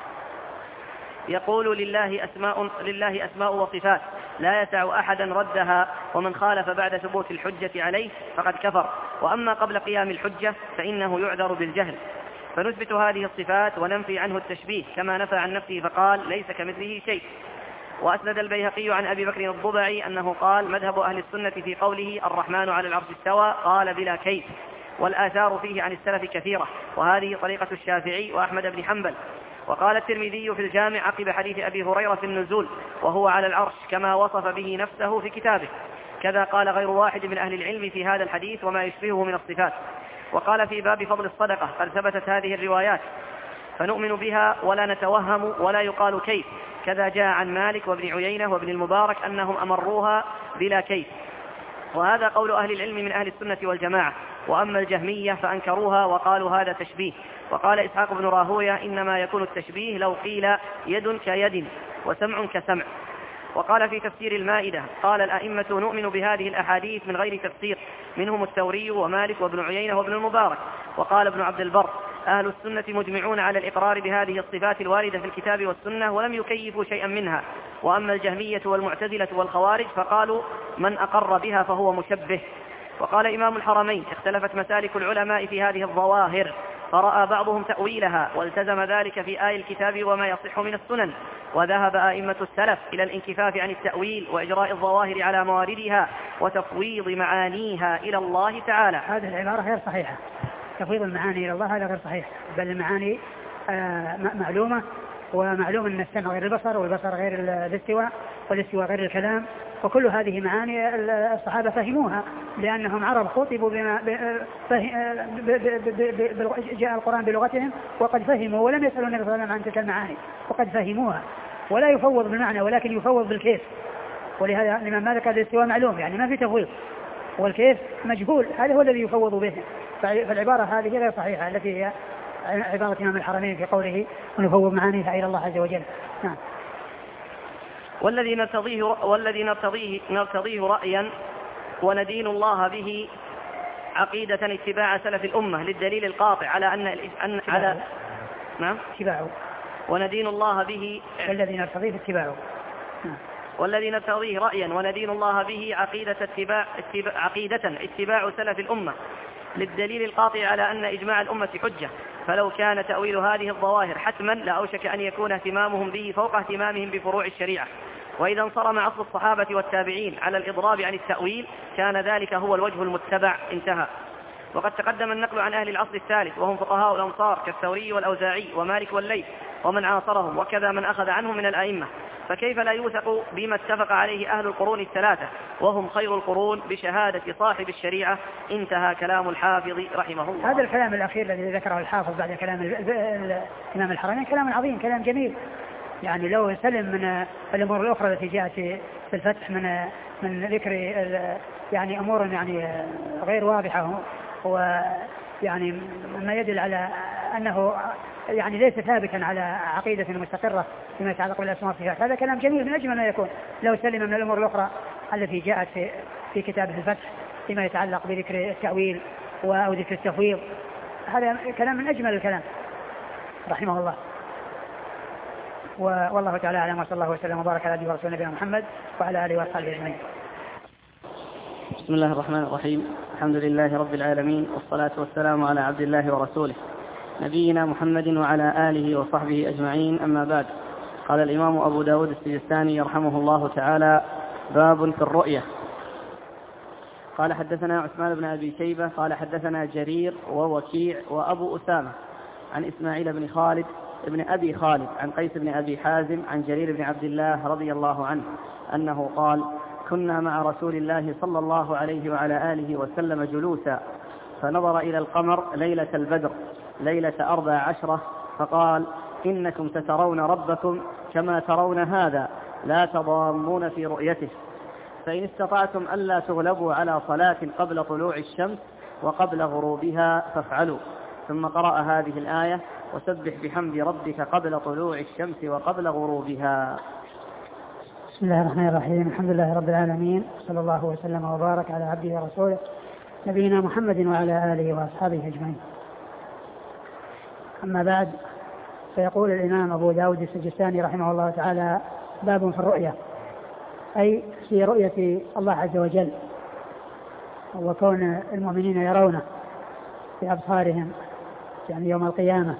Speaker 1: يقول لله أسماء, لله أسماء وصفات لا يسع أحدا ردها، ومن خالف بعد ثبوت الحجة عليه فقد كفر، وأما قبل قيام الحجة فإنه يعذر بالجهل. فنثبت هذه الصفات وننفي عنه التشبيه كما نفى عن نفسه فقال ليس كمثله شيء. وأسند البيهقي عن أبي بكر الضبعي أنه قال مذهب أهل السنة في قوله الرحمن على العرش استوى قال بلا كيف، والآثار فيه عن السلف كثيرة، وهذه طريقة الشافعي وأحمد بن حنبل. وقال الترمذي في الجامع عقب حديث أبي هريرة في النزول وهو على العرش كما وصف به نفسه في كتابه، كذا قال غير واحد من أهل العلم في هذا الحديث وما يشبهه من الصفات. وقال في باب فضل الصدقة قد ثبتت هذه الروايات فنؤمن بها ولا نتوهم ولا يقال كيف، كذا جاء عن مالك وابن عيينة وابن المبارك أنهم أمروها بلا كيف، وهذا قول أهل العلم من أهل السنة والجماعة. وأما الجهمية فأنكروها وقالوا هذا تشبيه. وقال إسحاق بن راهوية إنما يكون التشبيه لو قيل يد كيد وسمع كسمع. وقال في تفسير المائدة قال الأئمة نؤمن بهذه الأحاديث من غير تفسير، منهم الثوري ومالك وابن عيينة وابن المبارك. وقال ابن عبد البر أهل السنة مجمعون على الإقرار بهذه الصفات الواردة في الكتاب والسنة ولم يكيفوا شيئا منها. وأما الجهمية والمعتزلة والخوارج فقالوا من أقر بها فهو مشبه. وقال إمام الحرمين اختلفت مسالك العلماء في هذه الظواهر، فرأى بعضهم تأويلها والتزم ذلك في آي الكتاب وما يصح من السنن، وذهب آئمة السلف إلى الانكفاف عن التأويل وإجراء الظواهر على مواردها وتفويض معانيها إلى الله تعالى.
Speaker 2: هذه العبارة غير صحيحة، تفويض المعاني إلى الله هذا غير صحيح، بل المعاني آه معلومة، ومعلوم أن السمع غير البصر والبصر غير الاستواء والاستواء غير الكلام، وكل هذه معاني الصحابة فهموها لأنهم عرب خطبوا بما جاء القرآن بلغتهم وقد فهموا ولم يسألوا النبي صلى الله عليه وسلم عن تلك المعاني وقد فهموها. ولا يفوض بالمعنى ولكن يفوض بالكيف، ولهذا الإمام مالك قال الاستواء معلوم يعني ما في تفويض، والكيف مجهول هذا هو الذي يفوض به. فالعبارة هذه غير صحيحة التي هي عبارة إمام الحرمين في قوله ونفوض معانيها إلى الله عز وجل. نعم.
Speaker 1: والذي نرتضيه والذي نرتضيه نرتضيه رأيا وندين الله به عقيدة اتباع سلف الأمة للدليل القاطع على أن أن على نعم
Speaker 2: اتباعه
Speaker 1: وندين الله به
Speaker 2: والذي نرتضيه اتباعه نعم.
Speaker 1: والذي نرتضيه رأيا وندين الله به عقيدة اتباع اتباع عقيدة اتباع سلف الأمة للدليل القاطع على أن إجماع الأمة حجة. فلو كان تأويل هذه الظواهر حتما لأوشك أن يكون اهتمامهم به فوق اهتمامهم بفروع الشريعة. وإذا انصرم عصر الصحابة والتابعين على الإضراب عن التأويل كان ذلك هو الوجه المتبع. انتهى. وقد تقدم النقل عن أهل العصر الثالث وهم فقهاء الأمصار كالثوري والأوزاعي ومالك والليث ومن عاصرهم، وكذا من أخذ عنهم من الأئمة، فكيف لا يوثق بما اتفق عليه أهل القرون الثلاثة وهم خير القرون بشهادة صاحب الشريعة. انتهى كلام الحافظ رحمه الله.
Speaker 2: هذا الكلام الأخير الذي ذكره الحافظ بعد كلام الإمام الحرمين كلام عظيم، كلام جميل، يعني لو سلم من الأمور الأخرى التي جاءت في الفتح من من ذكر يعني أمور يعني غير واضحة ويعني ما يدل على أنه يعني ليس ثابتا على عقيدة مستقرة فيما يتعلق بالأسماء والصفات، هذا كلام جميل من أجمل ما يكون لو سلم من الأمور الأخرى التي جاءت في في كتابه الفتح فيما يتعلق بذكر التأويل أو ذكر التفويض. هذا كلام من أجمل الكلام رحمه الله. والله تعالى أعلم، وصلى الله وسلم وبارك على رسول نبينا محمد وعلى آله وصحبه أجمعين.
Speaker 1: بسم الله الرحمن الرحيم. الحمد لله رب العالمين، والصلاة والسلام على عبد الله ورسوله نبينا محمد وعلى آله وصحبه أجمعين. أما بعد، قال الإمام أبو داود السجستاني رحمه الله تعالى: باب في الرؤية. قال حدثنا عثمان بن أبي شيبة قال حدثنا جرير ووكيع وأبو أسامة عن إسماعيل بن خالد ابن أبي خالد عن قيس بن أبي حازم عن جرير بن عبد الله رضي الله عنه أنه قال كنا مع رسول الله صلى الله عليه وعلى آله وسلم جلوسا فنظر إلى القمر ليلة البدر ليلة أربع عشرة فقال إنكم سترون ربكم كما ترون هذا لا تضامون في رؤيته فإن استطعتم ألا تغلبوا على صلاة قبل طلوع الشمس وقبل غروبها فافعلوا. ثم قرأ هذه الآية وسبح بحمد ربك قبل طلوع الشمس وقبل غروبها.
Speaker 2: بسم الله الرحمن الرحيم. الحمد لله رب العالمين، صلى الله وسلم وبارك على عبده ورسوله نبينا محمد وعلى آله وأصحابه أجمعين. أما بعد، فيقول الإمام أبو داود السجستاني رحمه الله تعالى: باب في الرؤية، أي في رؤية الله عز وجل وكون المؤمنين يرونه بأبصارهم يعني يوم القيامة.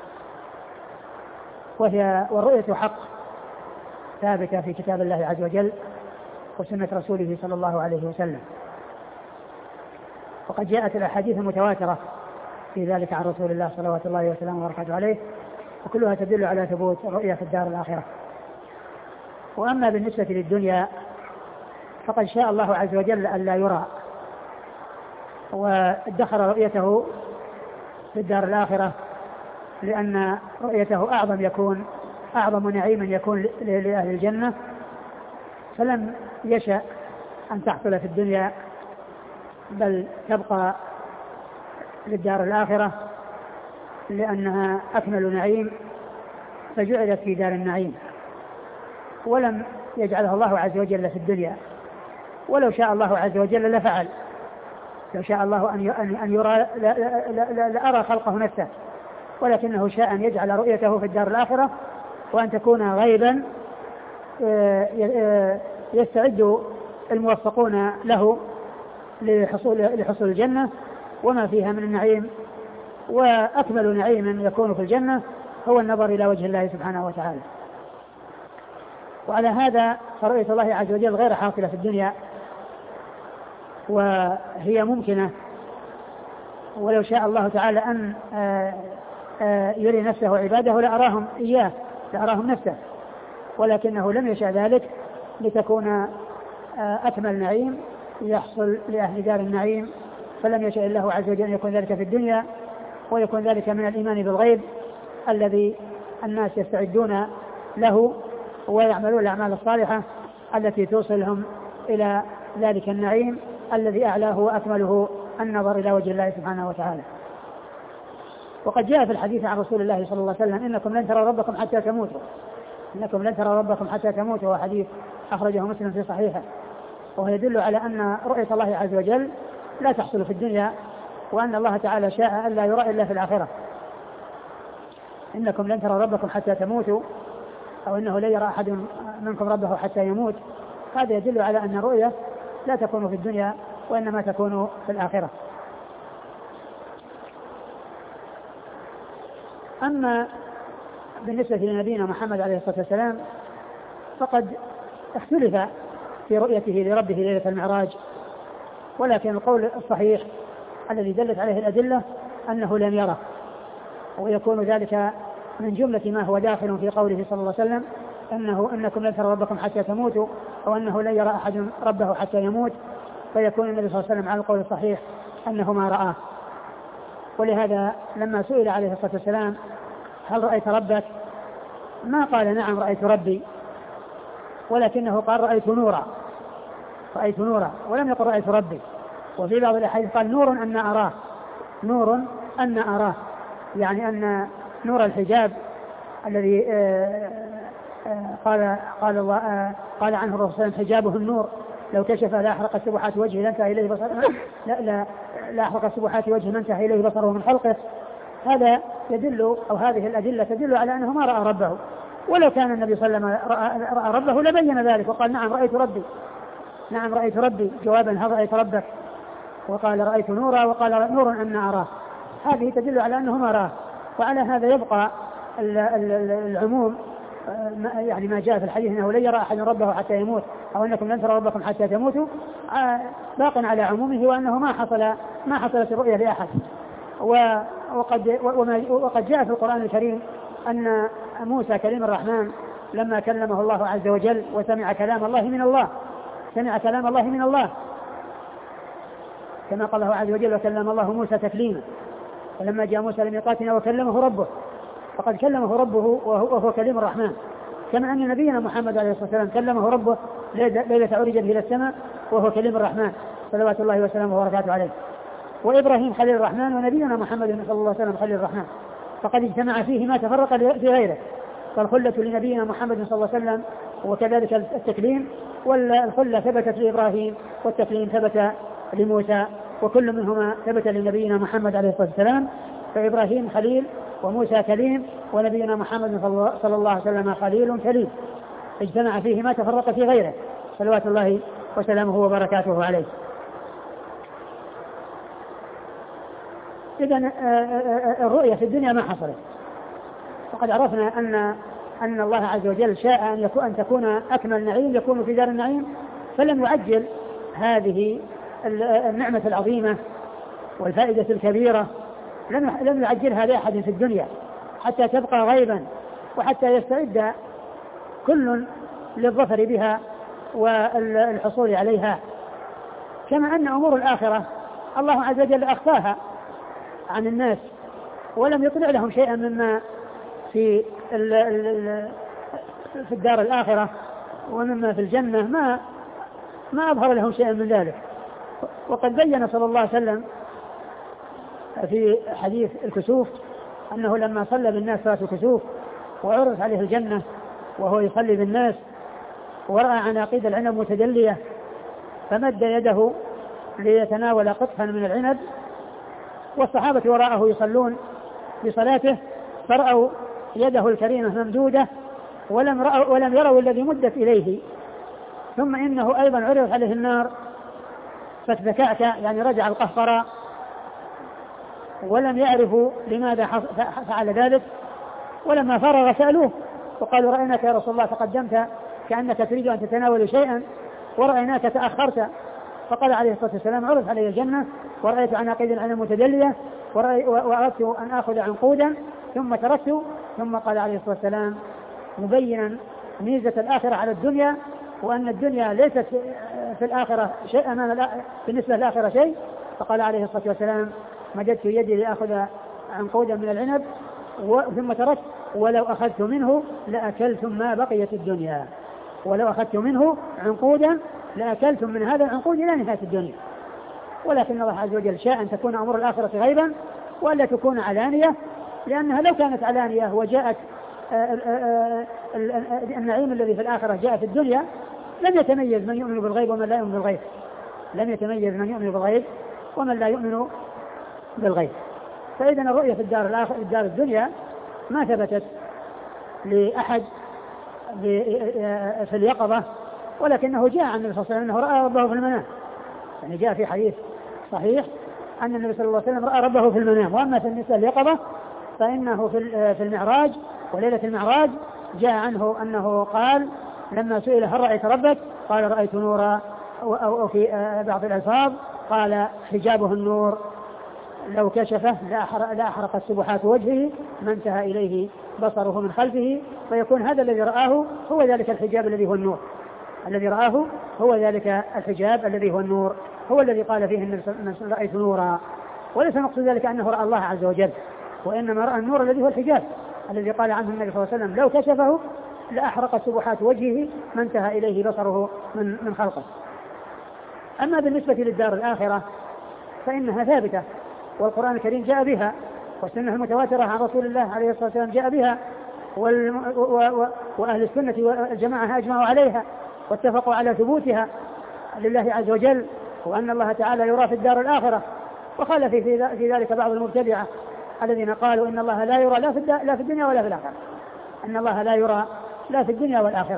Speaker 2: وهي والرؤية حق ثابتة في كتاب الله عز وجل وسنة رسوله صلى الله عليه وسلم، وقد جاءت الأحاديث المتواترة في ذلك عن رسول الله صلوات الله وسلامه وبركاته عليه، وكلها تدل على ثبوت الرؤية في الدار الآخرة. وأما بالنسبة للدنيا فقد شاء الله عز وجل ألا يرى، وادخر رؤيته في الدار الآخرة لأن رؤيته أعظم يكون أعظم نعيم يكون لأهل الجنة، فلم يشأ أن تحصل في الدنيا بل تبقى للدار الآخرة لأنها أكمل نعيم، فجعلت في دار النعيم ولم يجعلها الله عز وجل في الدنيا. ولو شاء الله عز وجل لفعل، لو شاء الله أن يرى لأرى خلقه نفسه، ولكنه شاء أن يجعل رؤيته في الدار الآخرة وأن تكون غيبا يستعد الموفقون له لحصول, لحصول الجنة وما فيها من النعيم. وأكمل نعيم يكون في الجنة هو النظر إلى وجه الله سبحانه وتعالى. وعلى هذا فرؤية الله عز وجل غير حاصلة في الدنيا، وهي ممكنة، ولو شاء الله تعالى أن يري نفسه عباده لأراهم إياه لأراهم نفسه، ولكنه لم يشاء ذلك لتكون أكمل نعيم يحصل لأهل دار النعيم، فلم يشاء الله عز وجل أن يكون ذلك في الدنيا، ويكون ذلك من الإيمان بالغيب الذي الناس يستعدون له ويعملون الأعمال الصالحة التي توصلهم إلى ذلك النعيم الذي أعلاه وأكمله النظر إلى وجه الله سبحانه وتعالى. وقد جاء في الحديث عن رسول الله صلى الله عليه وسلم: إنكم لن تروا ربكم حتى تموتوا إنكم لن تروا ربكم حتى تموتوا وحديث أخرجه مسلم في صحيحه. وهو يدل على أن رؤية الله عز وجل لا تحصل في الدنيا، وأن الله تعالى شاء ألا يرى إلا في الآخرة. إنكم لن تروا ربكم حتى تموتوا، أو إنه لا يرى أحد منكم ربه حتى يموت. هذا يدل على أن الرؤية لا تكون في الدنيا وإنما تكون في الآخرة. أما بالنسبة لنبينا محمد عليه الصلاة والسلام فقد اختلف في رؤيته لربه ليلة المعراج، ولكن القول الصحيح الذي دلت عليه الأدلة أنه لم يره، ويكون ذلك من جملة ما هو داخل في قوله صلى الله عليه وسلم: أنه إنكم لن تروا ربكم حتى تموتوا، أو أنه لن يرى أحد ربه حتى يموت، فيكون النبي صلى الله عليه وسلم على القول الصحيح أنه ما رآه. ولهذا لما سئل عليه الصلاة والسلام: هل رأيت ربك؟ ما قال نعم رأيت ربي، ولكنه قال رأيت نورا رأيت نورا ولم يقل رأيت ربي. وفي بعض الأحاديث قال نور أن أراه نور أن أراه يعني أن نور الحجاب الذي آآ آآ قال قال الله قال عنه الرسول صلى الله عليه وسلم: حجابه النور لو كشف لا أحرق سبحات وجهه لا انتهى إليه بصره لا لا لا أحرق سبحات وجهه ما انتهى إليه بصره من خلقه. هذا يدل أو هذه الأدلة تدل على أنه ما رأى ربه، ولو كان النبي صلى الله عليه وسلم رأى, رأى ربه لبين ذلك وقال: نعم رأيت ربي نعم رأيت ربي جوابا هل رأيت ربك؟ وقال رأيت نورا وقال نور أن أراه. هذه تدل على أنه ما راه. وعلى هذا يبقى العموم يعني ما جاء في الحديث أنه لا يرى أحد ربه حتى يموت، أو أنكم لن تروا ربكم حتى تموتوا باق على عمومه، وأنه ما حصل ما حصلت الرؤية لأحد. وقد وقد جاء في القرآن الكريم أن موسى كليم الرحمن لما كلمه الله عز وجل وسمع كلام الله من الله سمع كلام الله من الله كما قال الله عز وجل وكلم الله موسى تكليما. فلما جاء موسى لميقاتنا وكلمه ربه، فقد كلمه ربه وهو كليم الرحمن، كما أن نبينا محمد عليه الصلاة والسلام كلمه ربه ليلة عرج به إلى السماء وهو كليم الرحمن صلوات الله وسلامه وبركاته عليه. وإبراهيم خليل الرحمن ونبينا محمد صلى الله عليه وسلم خليل الرحمن، فقد اجتمع فيه ما تفرق في غيره، فالخلة لنبينا محمد صلى الله عليه وسلم وكذلك التكليم، والخلة ثبتت لإبراهيم والتكليم ثبت لموسى، وكل منهما ثبت لنبينا محمد عليه الصلاة والسلام. فإبراهيم خليل وموسى كليم ونبينا محمد صلى الله عليه وسلم خليل كليم، اجتمع فيه ما تفرق في غيره صلوات الله وسلامه وبركاته عليه. إذن الرؤية في الدنيا ما حصلت، وقد عرفنا أن أن الله عز وجل شاء أن يكون أن تكون أكمل نعيم يكون في دار النعيم، فلم يعجل هذه النعمة العظيمة والفائدة الكبيرة، لم لم يعجلها لأحد في الدنيا حتى تبقى غيبا، وحتى يستعد كل للظفر بها والحصول عليها. كما أن أمور الآخرة الله عز وجل أخفاها عن الناس ولم يطلع لهم شيئا مما في في الدار الآخرة ومما في الجنة، ما ما أظهر لهم شيئا من ذلك. وقد بين صلى الله عليه وسلم في حديث الكسوف أنه لما صلى بالناس صلاة الكسوف وعرض عليه الجنة وهو يصلي بالناس ورأى عناقيد العنب متدلية، فمد يده ليتناول قطفا من العنب، والصحابة وراءه يصلون بصلاته فرأوا يده الكريمة ممدودة ولم, رأوا ولم يروا الذي مدت إليه. ثم إنه أيضا عرض عليه النار فاتبكعت، يعني رجع القهقرى، ولم يعرفوا لماذا فعل ذلك. ولما فرغ سألوه وقالوا رأيناك يا رسول الله تقدمت كأنك تريد أن تتناول شيئا ورأيناك تأخرت. فقال عليه الصلاة والسلام عرض علي الجنة ورأيت عناقيد العنب متدلية وأردت أن آخذ عنقودا ثم تركت. ثم قال عليه الصلاة والسلام مبينا ميزة الآخرة على الدنيا، وأن الدنيا ليست في الآخرة شيء أمام بالنسبة للآخرة شيء. فقال عليه الصلاة والسلام مددت يدي لأخذ عنقودا من العنب ثم تركت، ولو أخذت منه لأكلتم ما بقيت الدنيا، ولو أخذت منه عنقودا لأكلتم من هذا العنقود إلى نهاية الدنيا. ولكن الله عز وجل شاء أن تكون أمور الآخرة غيبا وألا تكون علانية، لأنها لو كانت علانية وجاءت النعيم الذي في الآخرة جاء في الدنيا لم يتميز من يؤمن بالغيب ومن لا يؤمن بالغيب، لم يتميز من يؤمن بالغيب ومن لا يؤمن بالغيب. فإذا الرؤية في الدار الآخرة الدار الدنيا ما ثبتت لأحد في اليقظة، ولكنه جاء عن النبي صلى الله عليه وسلم أنه رأى ربه في المنام. يعني جاء في حديث صحيح أن النبي صلى الله عليه وسلم رأى ربه في المنام. وأما في النساء اليقظة فإنه في المعراج وليلة المعراج جاء عنه أنه قال لما سئل هل رأيت ربك قال رأيت نورا، أو في بعض الألفاظ قال حجابه النور لو كشفه لأحرقت سبحات وجهه ما انتهى إليه بصره من خلفه. فيكون هذا الذي رآه هو ذلك الحجاب الذي هو النور، الذي رآه هو ذلك الحجاب الذي هو النور، هو الذي قال فيه النبي رأيت نورا. وليس مقصود ذلك أنه رأى الله عز وجل، وإنما رأى النور الذي هو الحجاب الذي قال عنه النبي صلى الله عليه وسلم لو كشفه لأحرقت سبحات وجهه ما انتهى إليه بصره من من خلقه. أما بالنسبة للدار الآخرة فإنها ثابتة، والقرآن الكريم جاء بها، والسنة المتواترة عن رسول الله عليه الصلاة والسلام جاء بها، والم... و... و... وأهل السنة والجماعة أجمعوا عليها واتفقوا على ثبوتها لله عز وجل، وأن الله تعالى يرى في الدار الآخرة. وخالف في ذلك بعض المبتدعة الذين قالوا إن الله لا يرى لا في, لا في الدنيا ولا في الآخرة، أن الله لا يرى لا في الدنيا والآخرة.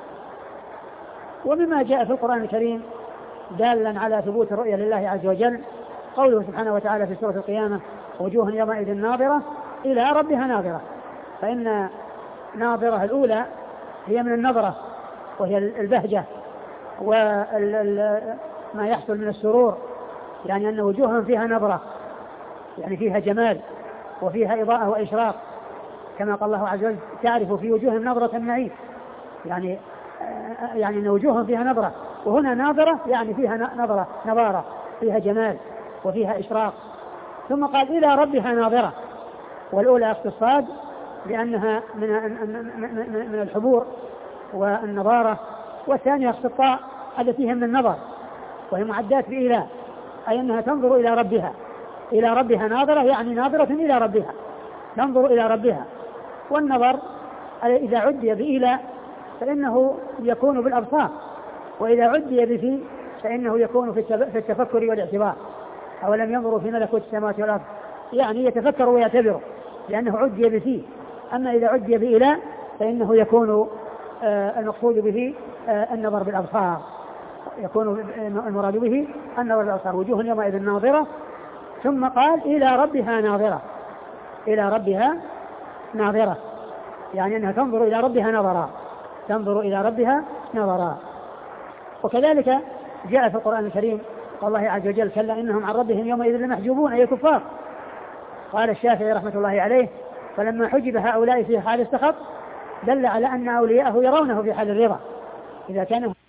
Speaker 2: ومما جاء في القرآن الكريم دالا على ثبوت الرؤية لله عز وجل قوله سبحانه وتعالى في سورة القيامة وجوه يومئذ ناظرة إلى ربها ناظرة. فإن ناظرة الأولى هي من النظرة وهي البهجة وما يحصل من السرور، يعني أن وجوههم فيها نظرة، يعني فيها جمال وفيها إضاءة وإشراق، كما قال الله عز وجل تعرف في وجوههم نظرة النعيم، يعني يعني أن وجوههم فيها نظرة، وهنا ناظرة يعني فيها نظرة نظارة، فيها جمال وفيها إشراق. ثم قال إلى ربها ناظرة، والأولى اختصاص لأنها من من الحبور والنظارة، والثانية اختصاص التي هي من النظر وهي معدات بإله، أي أنها تنظر إلى ربها. إلى ربها ناظرة يعني ناظرة إلى ربها، تنظر إلى ربها. والنظر إذا عدي بإله فإنه يكون بالأبصار، وإذا عدي بفي فإنه يكون في التفكر والاعتبار. أولم ينظروا في ملكوت السماوات والأرض، يعني يتفكر ويعتبر لأنه عدي بفي. أما إذا عدي بإله فإنه يكون آه المقصود به آه النظر بالأبصار، يكون المراد به النظر بالأبصار. وجوه يومئذ ناظرة. ثم قال إلى ربها ناظرة، إلى ربها ناظرة يعني أنها تنظر إلى ربها نظرا، تنظر إلى ربها نظرا. وكذلك جاء في القرآن الكريم قال الله عز وجل كلا إنهم عن ربهم يومئذ لمحجوبون أي كفار. قال الشافعي رحمة الله عليه فلما حجب هؤلاء في حال السخط دل على أن أولياءه يرونه في حال الرضا إذا كانوا